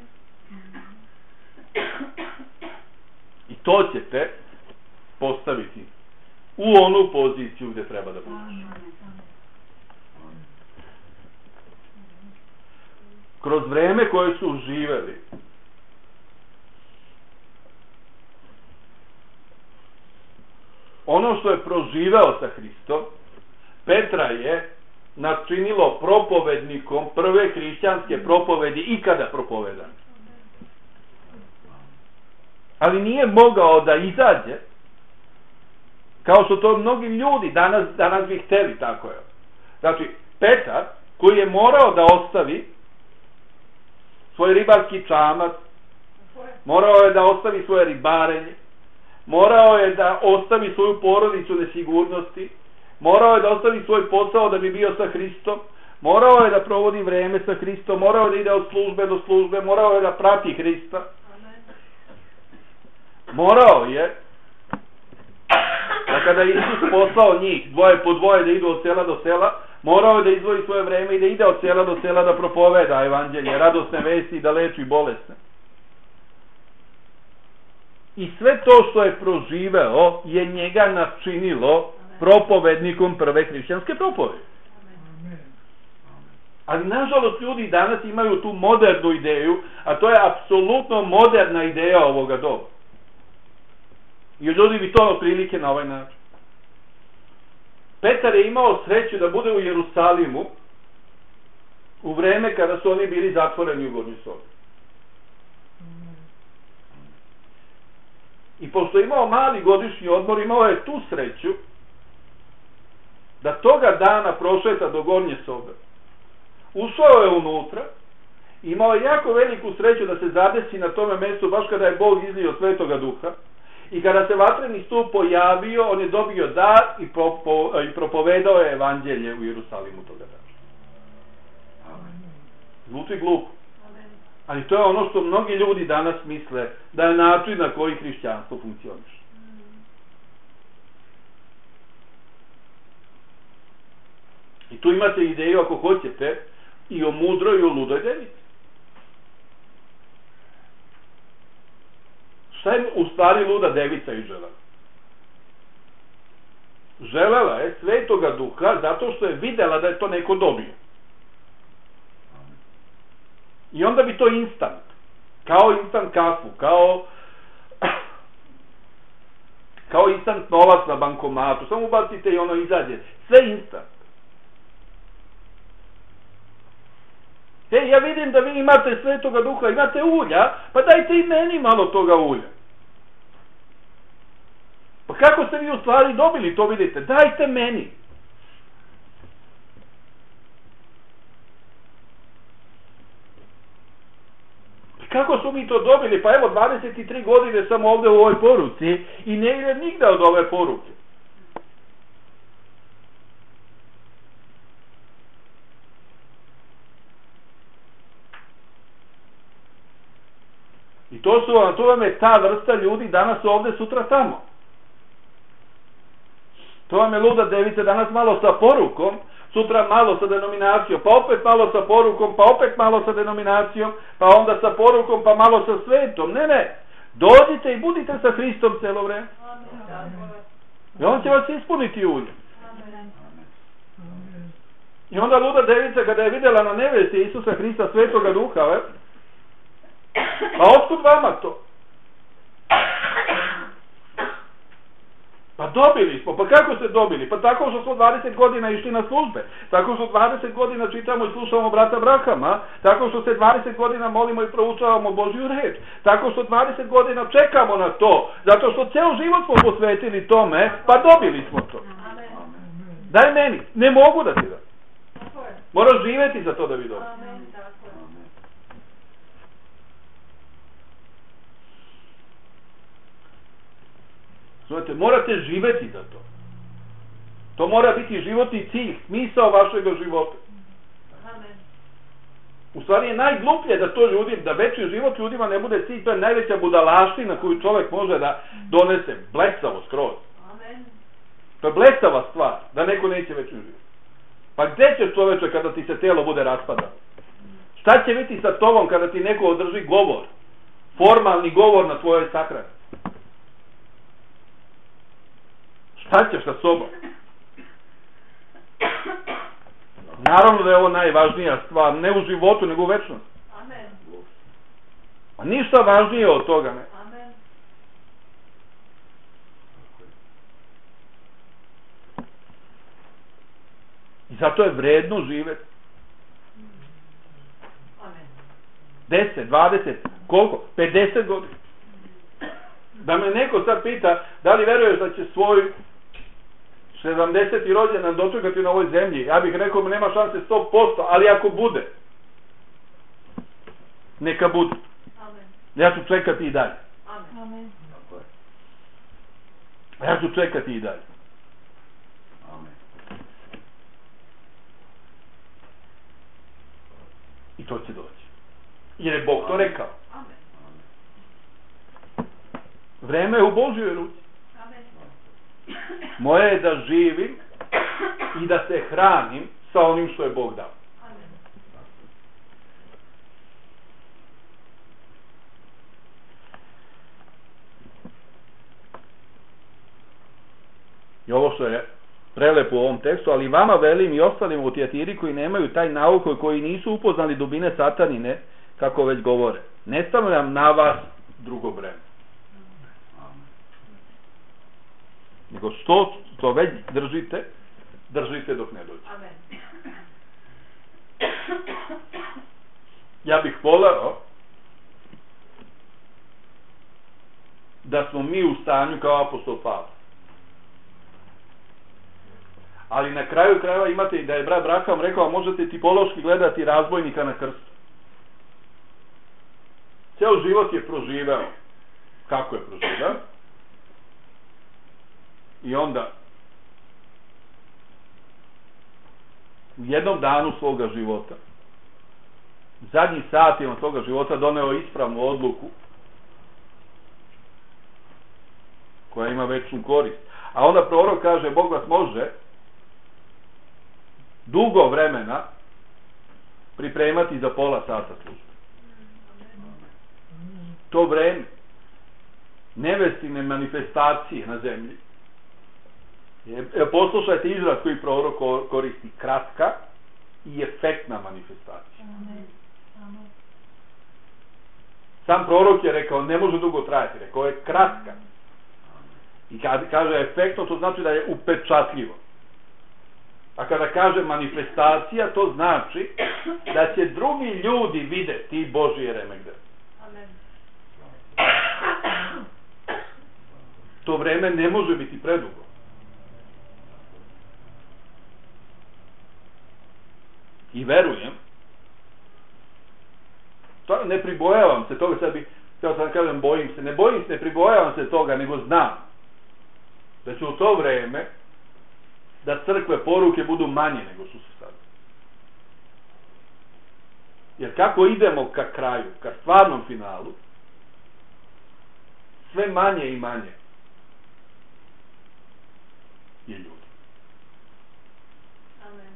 I to će te postaviti u onu poziciju gdje treba da budeš. Kroz vreme koje su živeli, ono što je proživeo sa Hristom, Petra je načinilo propovednikom prve hrišćanske propovedi ikada propovedane. Ali nije mogao da izađe, kao što to mnogi ljudi danas, danas bi hteli, tako je. Znači, Petar, koji je morao da ostavi svoj ribarski čamac, morao je da ostavi svoje ribarenje, morao je da ostavi svoju porodicu nesigurnosti, morao je da ostavi svoj posao da bi bio sa Hristom, morao je da provodi vreme sa Hristom, morao je da ide od službe do službe, morao je da prati Hrista. Morao je da kada je Isus poslao njih dvoje po dvoje da idu od sela do sela, morao je da izdvoji svoje vreme i da ide od sela do sela da propoveda evanđelje, radosne vesti i da leči bolesne. I sve to što je proživeo je njega načinilo propovednikom prve hrišćanske propovedi. Ali nažalost ljudi danas imaju tu modernu ideju, a to je apsolutno moderna ideja ovoga doba. I ljudi bi to otprilike na ovaj način. Petar je imao sreću da bude u Jerusalimu u vreme kada su oni bili zatvoreni u Gornjoj sobi. I pošto je imao mali godišnji odmor, imao je tu sreću da toga dana prošeta do Gornje sobe. Ušao je unutra, imao je jako veliku sreću da se zadesi na tome mjestu baš kada je Bog izlio Svetoga Duha, i kada se vatreni stup pojavio, on je dobio dar i, pro, po, i propovedao je evanđelje u Jerusalimu toga dana. Zvuči glupo. Ali to je ono što mnogi ljudi danas misle da je način na koji hrišćanstvo funkcioniše. I tu imate ideju, ako hoćete, i o mudroj i o ludoj devici. Šta je u stvari luda devica i želela? Želela je Svetoga Duha zato što je videla da je to neko dobio. I onda bi to instant, kao instant kafu, kao kao instant novac na bankomatu, samo ubacite i ono izađe, sve instant. E, ja vidim da vi imate Svetoga Duha, imate ulja, pa dajte i meni malo toga ulja. Pa kako ste vi u stvari dobili to, vidite, dajte meni. Kako su mi to dobili? Pa evo, dvadeset tri godine sam ovdje u ovoj poruci i ne idem nigde od ove poruke. I to su, to vam je ta vrsta ljudi danas ovdje, sutra tamo. To vam je luda devica danas malo sa porukom, sutra malo sa denominacijom, pa opet malo sa porukom, pa opet malo sa denominacijom, pa onda sa porukom, pa malo sa svetom. Ne, ne. Dođite i budite sa Hristom celo vreme. I on će vas ispuniti ulje. I onda luda devica kada je vidjela na nevesti Isusa Hrista Svetoga Duha, ve? Pa otkud vama to? Pa dobili smo, pa kako ste dobili? Pa tako što smo dvadeset godina išli na službe, tako što dvadeset godina čitamo i slušamo brata Brahama, tako što se dvadeset godina molimo i proučavamo Božju reč, tako što dvadeset godina čekamo na to, zato što ceo život smo posvetili tome, pa dobili smo to. Daj meni, ne mogu da ti da. Moraš živjeti za to da bi dobili. Znate, morate živjeti za to. To mora biti životni cilj, smisao vašeg života. Amen. U stvari je najgluplje da to ljudi, da veći život ljudima ne bude cilj, to je najveća budalaština koju čovjek može da donese, blesavo skroz. Amen. To je blesava stvar, da neko neće veći život. Pa gdje ćeš, čoveče, kada ti se telo bude raspadalo? Šta će biti sa tobom kada ti neko održi govor? Formalni govor na tvojoj sahrani? Šta ćeš sa sobom? Naravno da je ovo najvažnija stvar, ne u životu, nego u večnosti. Amen. A ništa važnije od toga, ne. Amen. I zato je vredno živjeti. Amen. deset, dvadeset, koliko? pedeset godina. Da me neko sad pita, da li veruješ da će svoj sedamdeseti rođendan dočekati na ovoj zemlji, ja bih rekao, nema šanse sto posto, ali ako bude, neka bude. Amen. Ja ću čekati i dalje. Amen. Ja ću čekati i dalje. Amen. I to će doći. Jer je Bog to rekao. Amen. Vreme je u Božjoj ruci. Moje je da živim i da se hranim sa onim što je Bog dao. Amen. I ovo što je prelepo u ovom tekstu, ali vama velim i ostalim u Tijatiri koji nemaju taj nauk, koji nisu upoznali dubine satanine, kako već govore. Ne stavljam na vas drugo breme. Nego što to već držite, držite dok ne dođe. Amen. Ja bih voleo da smo mi u stanju kao apostol Pavle. Ali na kraju krajeva imate i da je brat Braham rekao, možete tipološki gledati razbojnika na krstu. Ceo život je proživeo. Kako je proživeo? I onda u jednom danu svoga života, zadnjim satima toga života doneo ispravnu odluku koja ima večnu korist. A onda prorok kaže, Bog vas može dugo vremena pripremati za pola sata službe. To vreme nevestine manifestacije na zemlji. E, poslušajte izraz koji prorok koristi, kratka i efektna manifestacija. Sam prorok je rekao, ne može dugo trajati, rekao je kratka. I kada kaže efektno, to znači da je upečatljivo. A kada kaže manifestacija, to znači da će drugi ljudi videti Božije remegde. Amen. To vreme ne može biti predugo. I verujem, to ne pribojavam se toga, sad bih, kao sam kažem, bojim se, ne bojim se, ne pribojavam se toga, nego znam da će u to vreme da crkve poruke budu manje nego su se sad. Jer kako idemo ka kraju, ka stvarnom finalu, sve manje i manje je ljudi. Amen.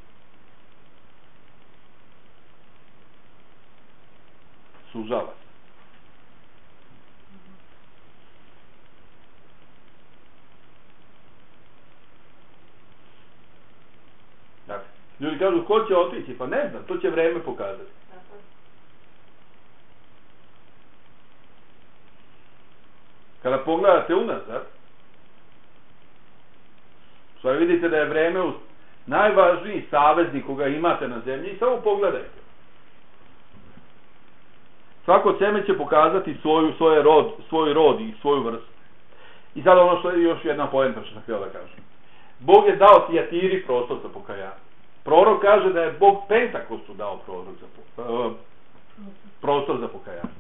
Sužava se. Dakle, ljudi kažu, ko će otići? Pa ne znam, to će vreme pokazati. Tako. Kada pogledate unazad, sve vidite da je vreme uz najvažniji saveznik koga imate na zemlji i samo pogledajte. Svako seme će pokazati svoju, svoj, rod, svoj rod i svoju vrstu. I sad ono što je još jedna poenta što sam htio da kažem. Bog je dao Tijatiri prostor za pokajanje. Prorok kaže da je Bog Pentakostu dao prostor za, uh, prostor za pokajanje.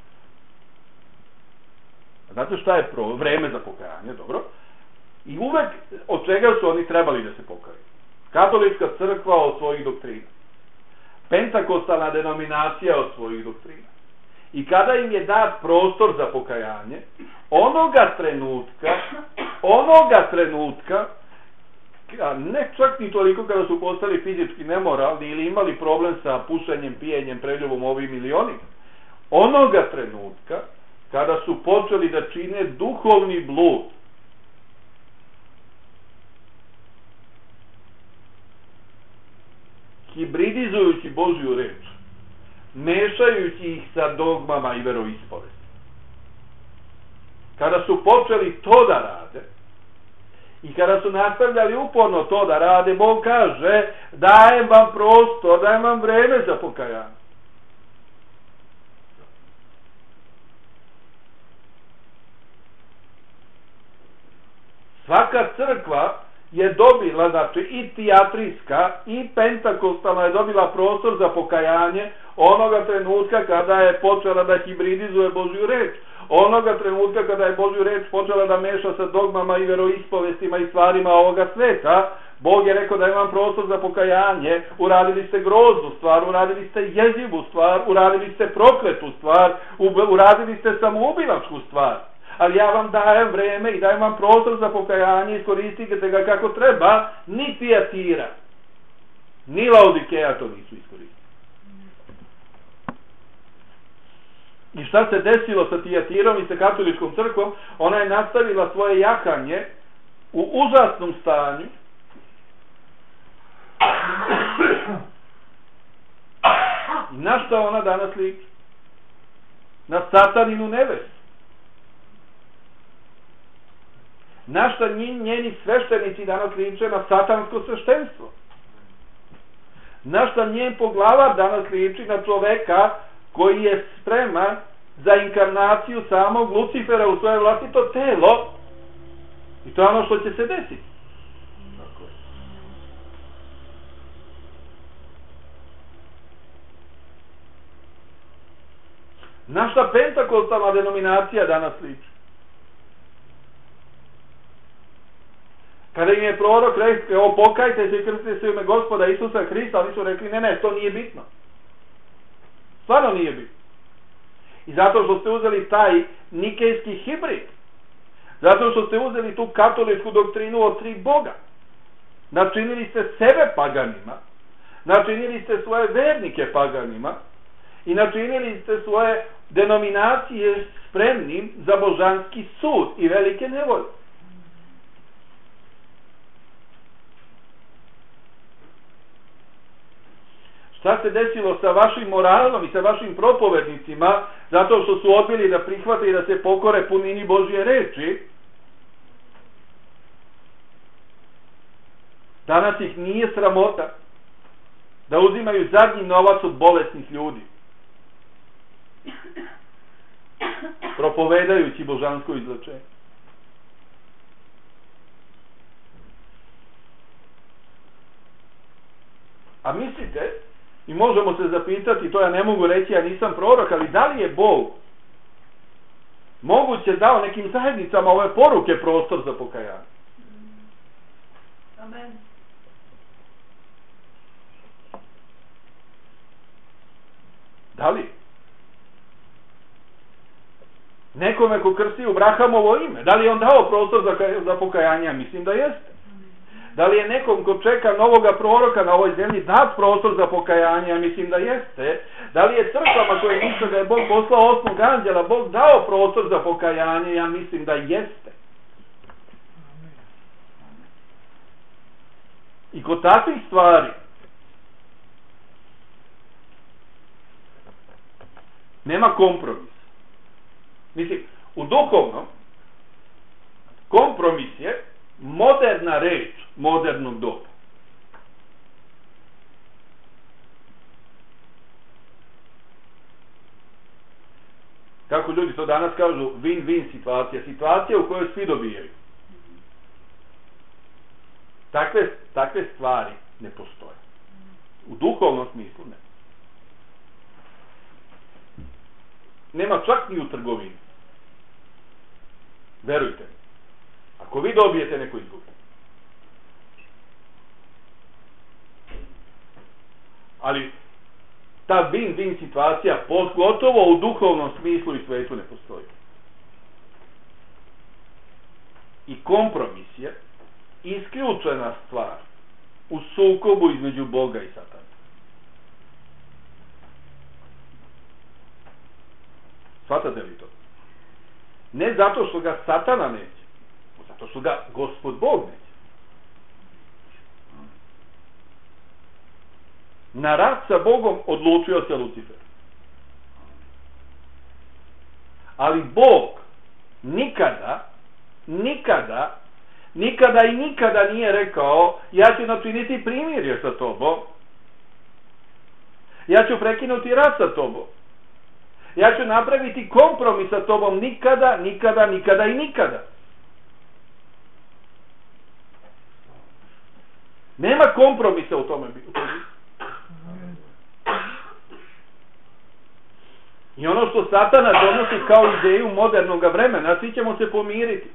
Znate šta je pro, vreme za pokajanje, dobro? I uvek od čega su oni trebali da se pokaju? Katolička crkva od svojih doktrina. Pentakostalna denominacija od svojih doktrina. I kada im je dat prostor za pokajanje, onoga trenutka, onoga trenutka, ne čak ni toliko kada su postali fizički nemoralni ili imali problem sa pušenjem, pijenjem, preljubom ovim ili onim, onoga trenutka kada su počeli da čine duhovni blud, hibridizujući Božju reč, mešajući ih sa dogmama i veroispovesti. Kada su počeli to da rade i kada su nastavljali uporno to da rade, Bog kaže, dajem vam prostor, dajem vam vreme za pokajanje. Svaka crkva je dobila, znači i tijatrijska i pentakostalna je dobila prostor za pokajanje onoga trenutka kada je počela da hibridizuje Božju reč. Onoga trenutka kada je Božju reč počela da meša sa dogmama i veroispovestima i stvarima ovoga sveta, Bog je rekao da imam prostor za pokajanje, uradili ste groznu stvar, uradili ste jezivu stvar, uradili ste prokletu stvar, uradili ste samoubilačku stvar. Ali ja vam dajem vreme i dajem vam prostor za pokajanje, iskoristite ga kako treba, ni Tijatira, ni Laodikeja to nisu iskoristili. I šta se desilo sa Tijatirom i sa katoličkom crkvom? Ona je nastavila svoje jahanje u užasnom stanju, i na šta ona danas liči? Na sataninu nevestu. Na šta njeni sveštenici danas liče na satansko sveštenstvo. Na šta njen poglavar danas liči na čoveka koji je spreman za inkarnaciju samog Lucifera u svoje vlastito telo. I to je ono što će se desiti. Na šta pentakostalna denominacija danas liči? Kada im je prorok rekao, pokajte se i krstite se u ime Gospoda Isusa Hrista, oni su rekli, ne, ne, to nije bitno. Stvarno nije bitno. I zato što ste uzeli taj nikejski hibrid, zato što ste uzeli tu katoličku doktrinu o tri Boga, načinili ste sebe paganima, načinili ste svoje vernike paganima i načinili ste svoje denominacije spremnim za božanski sud i velike nevolje. Šta se desilo sa vašim moralom i sa vašim propovednicima, zato što su odbili da prihvate i da se pokore punini Božje reči? Danas ih nije sramota da uzimaju zadnji novac od bolesnih ljudi, propovedajući božansko izlečenje. A mislite, i možemo se zapitati, to ja ne mogu reći, ja nisam prorok, ali da li je Bog moguće dao nekim zajednicama ove poruke prostor za pokajanje? Amen. Da li? Nekome ko krsti u Brahamovo ime, da li je on dao prostor za, za pokajanje? Mislim da jeste. Da li je nekom ko čeka novoga proroka na ovoj zemlji dat prostor za pokajanje? Ja mislim da jeste. Da li je crkvama koje misle da je Bog poslao osmog anđela, Bog dao prostor za pokajanje? Ja mislim da jeste. I kod takvih stvari nema kompromisa. Mislim, u duhovnom kompromis je moderna reč modernog doba. Kako ljudi to danas kažu, win-win situacija, situacija u kojoj svi dobijaju. Takve, takve stvari ne postoje. U duhovnom smislu ne. Nema čak ni u trgovini. Verujte mi. Ako vi dobijete, neko izgubi. Ali ta win-win situacija pogotovo u duhovnom smislu i svetu ne postoji. I kompromis je isključena stvar u sukobu između Boga i Satana. Svatate li to? Ne zato što ga Satana neće, zato što ga Gospod Bog neće. Na rat sa Bogom odlučio se Lucifer. Ali Bog nikada, nikada, nikada i nikada nije rekao, ja ću načiniti primirje sa tobom, ja ću prekinuti rat sa tobom, ja ću napraviti kompromis sa tobom, nikada, nikada, nikada i nikada. Nema kompromisa u tome. I ono što Satana donosi kao ideju modernog vremena, svi ćemo se pomiriti.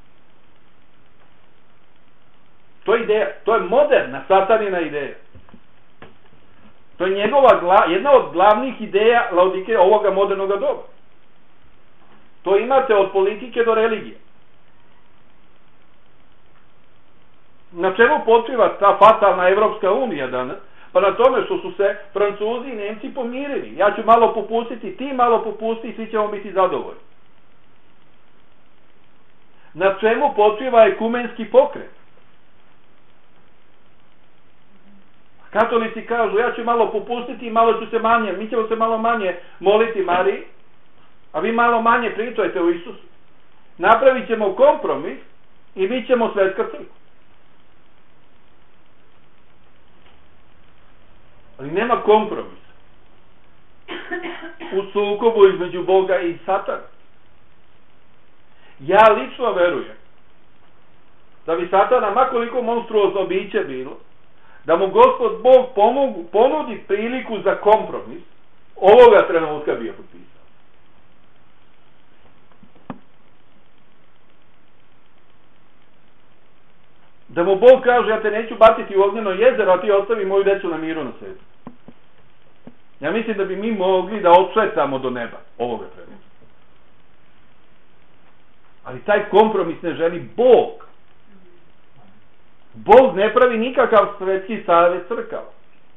To je ideja, to je moderna Satanina ideja. To je njegova, jedna od glavnih ideja Laodike ovoga modernog doba. To imate od politike do religije. Na čemu počiva ta fatalna Evropska unija danas? Pa na tome što su se Francuzi i Nemci pomirili. Ja ću malo popustiti, ti malo pupusti i svi ćemo biti zadovoljni. Na čemu počiva ekumenski pokret? Katolici kažu, ja ću malo popustiti i malo ću se manje, mi ćemo se malo manje moliti Mariji, a vi malo manje pričajte o Isusu. Napravit ćemo kompromis i bit ćemo svetska crkva. Ali nema kompromisa u sukobu između Boga i Satana. Ja lično verujem da bi Satana, makoliko monstruozno biće bilo, da mu Gospod Bog pomogu, ponudi priliku za kompromis, ovoga trenutka bi je potpisao. Da mu Bog kaže, ja te neću baciti u ognjeno jezero, a ti ostavi moju decu na miru na svijetu. Ja mislim da bi mi mogli da odšetamo do neba ovoga trenutka. Ali taj kompromis ne želi Bog. Bog ne pravi nikakav svetski savez crkava.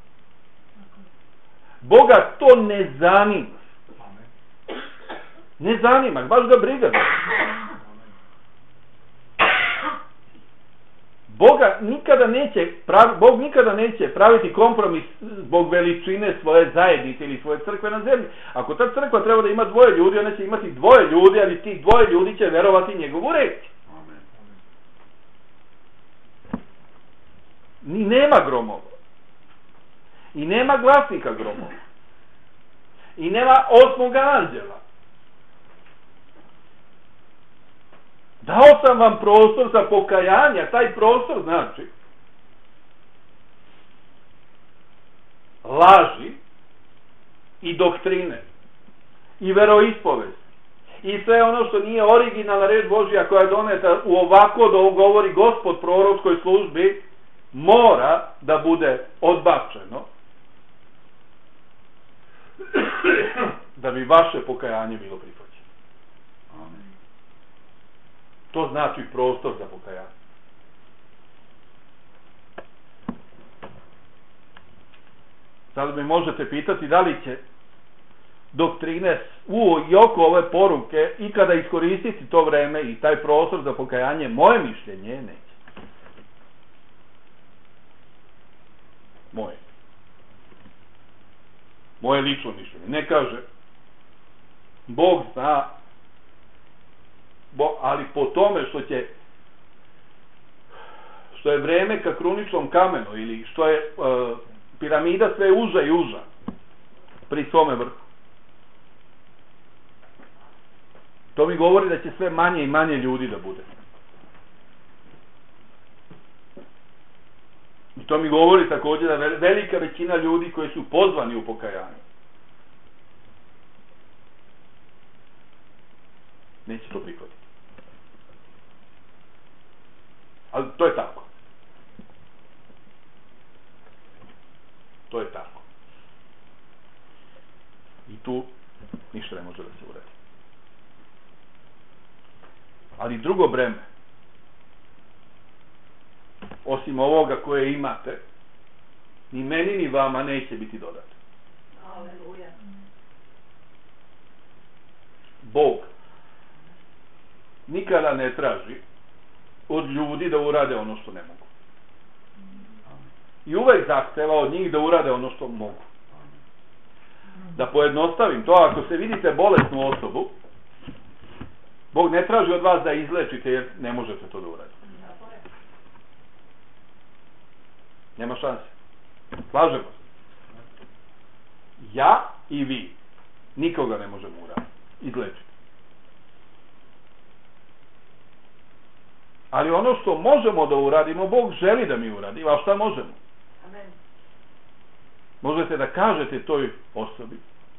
Boga to ne zanima. Ne zanima, baš ga briga. Boga nikada neće pravi, Bog nikada neće praviti kompromis zbog veličine svoje zajednice ili svoje crkve na zemlji. Ako ta crkva treba da ima dvoje ljudi, ona će imati dvoje ljudi, ali tih dvoje ljudi će verovati njegovu reč. Ni nema gromova. I nema glasnika gromova. I nema osmoga anđela. Dao sam vam prostor za pokajanje. Taj prostor znači laži i doktrine i veroispovest i sve ono što nije originalna reč Božja koja je doneta u ovako da govori Gospod proročkoj službi, mora da bude odbačeno da bi vaše pokajanje bilo prihvaćeno. Amen. To znači prostor za pokajanje. Sad mi možete pitati da li će doktrine u i oko ove poruke ikada iskoristiti to vreme i taj prostor za pokajanje. Moje mišljenje neće. Moje. Moje lično mišljenje. Ne kaže Bog zna, bo, ali po tome što će što je vreme ka kruničnom kamenu ili što je uh, piramida sve uža i uža pri svome vrhu. To mi govori da će sve manje i manje ljudi da bude. I to mi govori također da velika većina ljudi koji su pozvani u pokajanje neće to prihvatiti. Ali to je tako. To je tako. I tu ništa ne može da se uredi. Ali drugo breme, osim ovoga koje imate, ni meni ni vama neće biti dodato. Aleluja. Bog nikada ne traži od ljudi da urade ono što ne mogu. I uvek zahteva od njih da urade ono što mogu. Da pojednostavim to, ako se vidite bolesnu osobu, Bog ne traži od vas da izlečite jer ne možete to da uradite. Nema šanse. Slažemo se. Ja i vi nikoga ne možemo uraditi. Izlečiti. Ali ono što možemo da uradimo, Bog želi da mi uradimo. A šta možemo? Amen. Možete da kažete toj osobi: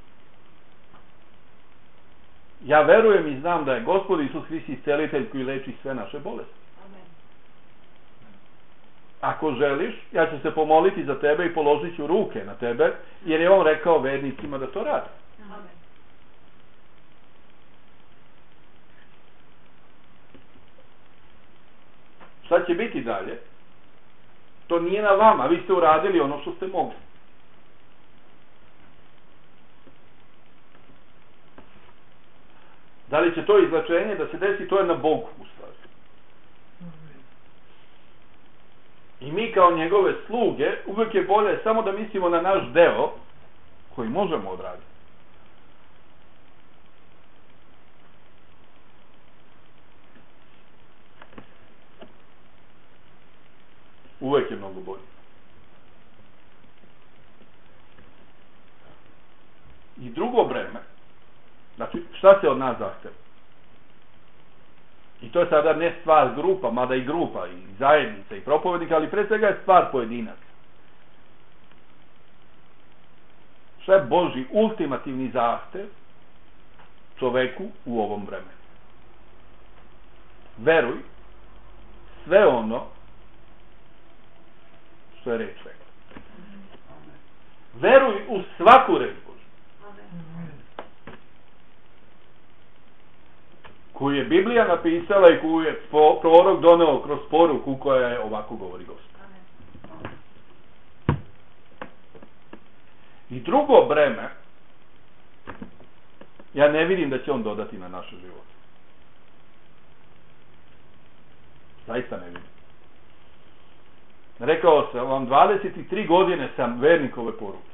ja verujem i znam da je Gospod Isus Hrist iscelitelj koji leči sve naše bolesti. Amen. Ako želiš, ja ću se pomoliti za tebe i položit ću ruke na tebe, jer je on rekao vernicima da to radi. Amen. Šta će biti dalje? To nije na vama, vi ste uradili ono što ste mogli. Da li će to izlečenje da se desi, to je na Bogu u stvari. I mi kao njegove sluge uvijek je bolje samo da mislimo na naš deo koji možemo odraditi. uvek je mnogo bolji. I drugo breme, znači šta se od nas zahteva? I to je sada ne stvar grupa, mada i grupa, i zajednica, i propovednika, ali pre svega je stvar pojedinaca. Šta je Božji ultimativni zahtev čoveku u ovom vremenu? Veruj sve ono što je reč rekla. Veruj u svaku reč Božju. Koju je Biblija napisala i koju je prorok doneo kroz poruku koja je ovako govori Gospod. I drugo breme, ja ne vidim da će on dodati na naš život. Zaista ne vidim. Rekao sam vam, dvadeset tri godine sam vernik ove poruke.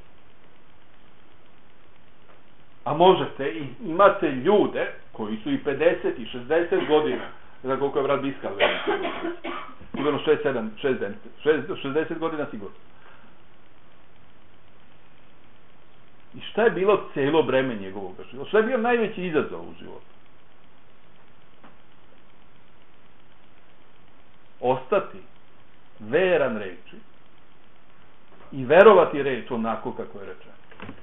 A možete, i imate ljude koji su i pedeset i šezdeset godina, ne znam koliko je brat Biskal vernik, sigurno šezdeset sedam, šezdeset, šezdeset godina sigurno. I šta je bilo cijelo breme njegovog života? Šta je bio najveći izazov u životu? Ostati veran reči i verovati reč onako kako je rečeno.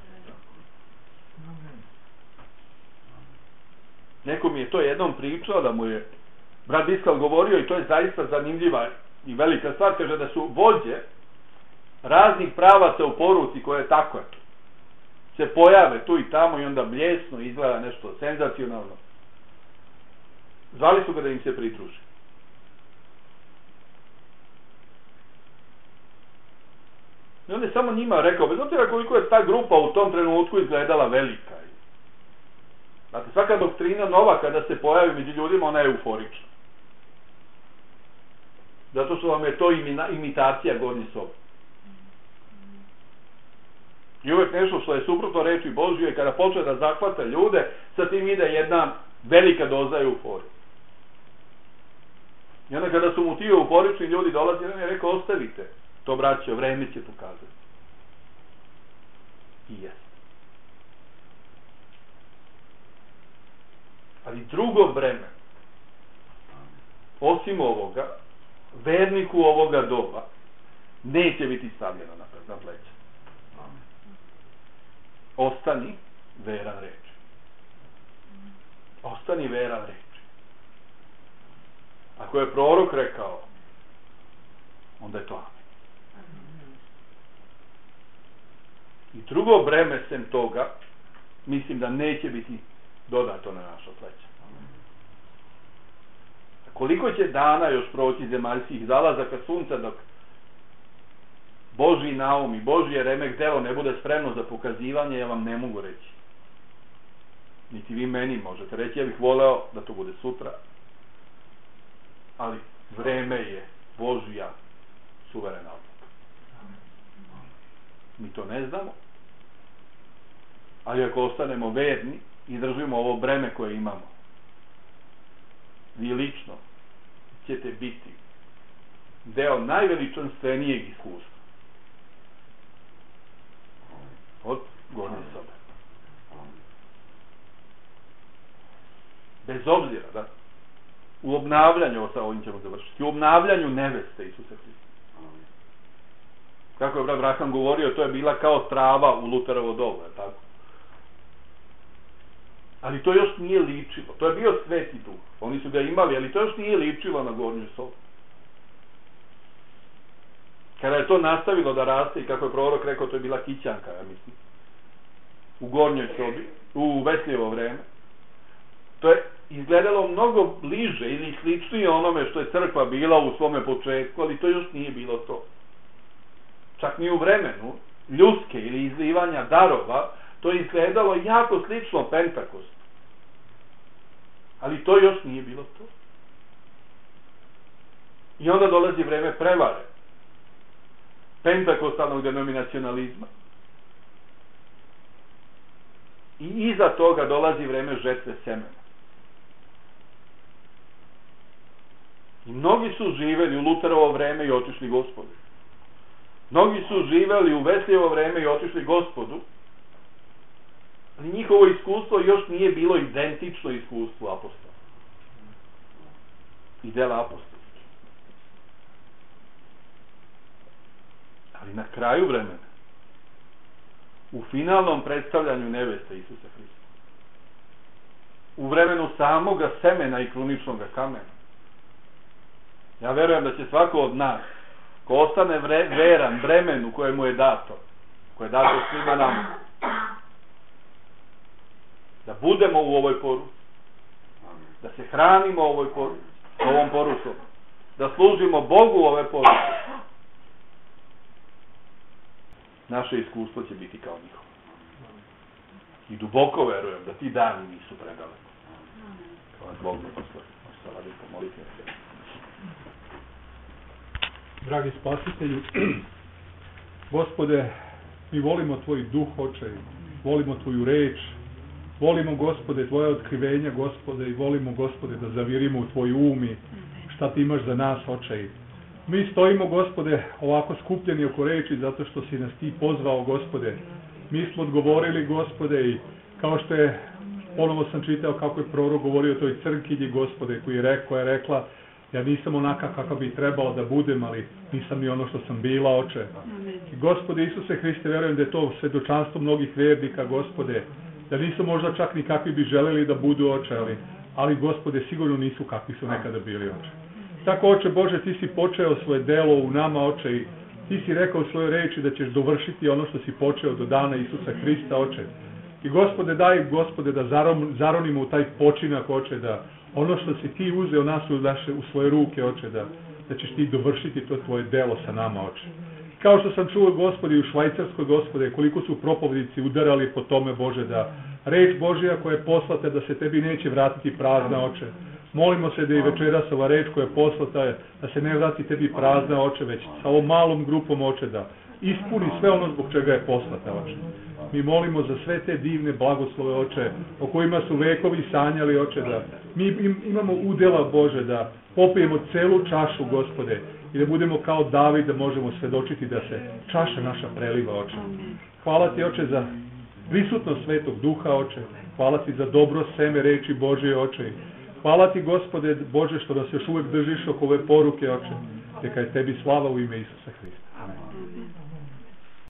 Neko mi je to jednom pričao da mu je brat Biskal govorio i to je zaista zanimljiva i velika stvar, kaže da su vođe raznih pravaca u poruci koje je tako se pojave tu i tamo i onda bljesno izgleda nešto senzacionalno. Zvali su ga da im se pridruži. I on je samo njima rekao, bez obzira koliko je ta grupa u tom trenutku izgledala velika. Znate, svaka doktrina nova kada se pojavi među ljudima, ona je euforična. Zato što vam je to imitacija gornje sobe. I uvijek nešto što je suprotno reči Božje, kada počne da zahvata ljude, sa tim ide jedna velika doza euforije. I onda kada su mu ti euforični ljudi dolazi, on je rekao, ostavite to, braćo, vreme će pokazati. I jes. Ali drugo breme, osim ovoga, verniku ovoga doba, neće biti stavljeno na pleća. Ostani veran reči. Ostani veran reči. Ako je prorok rekao, onda je to amen. I drugo breme sem toga, mislim da neće biti dodato na naša pleća. Koliko će dana još proći zemaljskih zalazaka sunca dok Božji naum i Božje remek delo ne bude spremno za pokazivanje, ja vam ne mogu reći. Niti vi meni možete reći, ja bih voleo da to bude sutra. Ali vreme je Božja suverena odluka. Mi to ne znamo. Ali ako ostanemo verni i držimo ovo breme koje imamo, vi lično ćete biti deo najveličanstvenijeg iskustva od gornje sobe. Bez obzira, da, u obnavljanju, sa ovim ćemo završiti, u obnavljanju neveste Isusa Hrista. Kako je brat Braham govorio, to je bila kao trava u Luterovo doba, tako? Ali to još nije ličilo. To je bio Sveti Duh. Oni su ga imali, ali to još nije ličilo na gornju sobu. Kada je to nastavilo da raste i kako je prorok rekao, to je bila kićanka, ja mislim. U gornjoj sobi, u Vesljevo vreme. To je izgledalo mnogo bliže ili sličnije onome što je crkva bila u svome početku, ali to još nije bilo to. Čak ni u vremenu ljudske ili izlivanja darova, to je izgledalo jako slično Pentakostu. Ali to još nije bilo to. I onda dolazi vreme prevare. Pentakostalnog denominacionalizma. I iza toga dolazi vreme žetve semena. I mnogi su živeli u Luterovo vreme i otišli Gospodu. Mnogi su živeli u Veslijevo vreme i otišli Gospodu, ali njihovo iskustvo još nije bilo identično iskustvu apostola i dela apostolskih. Ali na kraju vremena, u finalnom predstavljanju neveste Isusa Hrista, u vremenu samoga semena i kruničnog kamena, ja verujem da će svako od nas, ko ostane vre, veran vremenu koje mu je dato, koje je dato svima nama, da budemo u ovoj poruci, da se hranimo ovoj poruci, ovom porukom, da služimo Bogu ove poruke, naše iskustvo će biti kao njihovo. I duboko verujem da ti dani nisu predaleko. Kao vas Bog blagoslovi. Možete radi pomoliti na sve. Dragi Spasitelju, Gospode, mi volimo Tvoj duh, Oče, volimo Tvoju reč, volimo, Gospode, Tvoje otkrivenja, Gospode, i volimo, Gospode, da zavirimo u Tvoj um i šta Ti imaš za nas, Oče. Mi stojimo, Gospode, ovako skupljeni oko reči zato što si nas Ti pozvao, Gospode. Mi smo odgovorili, Gospode, i kao što je, ponovo sam čitao kako je prorok govorio o toj crkinji, Gospode, koji je rekao, je rekla, ja nisam onaka kakav bi trebao da budem, ali nisam ni ono što sam bila, Oče. I, Gospode Isuse Hriste, verujem da je to svedočanstvo mnogih vernika, Gospode, da nisu možda čak ni kakvi bi želeli da budu, Oče, ali, ali Gospode, sigurno nisu kakvi su nekada bili, Oče. Tako, Oče Bože, Ti si počeo svoje delo u nama, Oče, i Ti si rekao u svojoj reči da ćeš dovršiti ono što si počeo do dana Isusa Hrista, Oče. I, Gospode, daj, Gospode, da zarom, zaronimo u taj počinak, Oče, da ono što si Ti uzeo nas u, naše, u svoje ruke, Oče, da, da ćeš Ti dovršiti to Tvoje delo sa nama, Oče. Kao što sam čuo, Gospode, u Švajcarskoj, Gospode, koliko su propovjednici udarali po tome, Bože, da reč Božja koja je poslata, da se Tebi neće vratiti prazna, Oče. Molimo se da i večeras ova reč koja je poslata, da se ne vrati Tebi prazna, Oče, već sa ovom malom grupom, Oče, da ispuni sve ono zbog čega je poslata, Oče. Mi molimo za sve te divne blagoslove, Oče, o kojima su vekovi sanjali, Oče, da mi imamo udjela, Bože, da popijemo celu čašu, Gospode, i da budemo kao David, da možemo svedočiti da se čaša naša preliva, Oče. Hvala Ti, Oče, za prisutnost Svetog Duha, Oče. Hvala Ti za dobro seme reči Božje, Oče. Hvala Ti, Gospode Bože, što nas još uvek držiš oko ove poruke, Oče. Neka je Tebi slava u ime Isusa Hrista.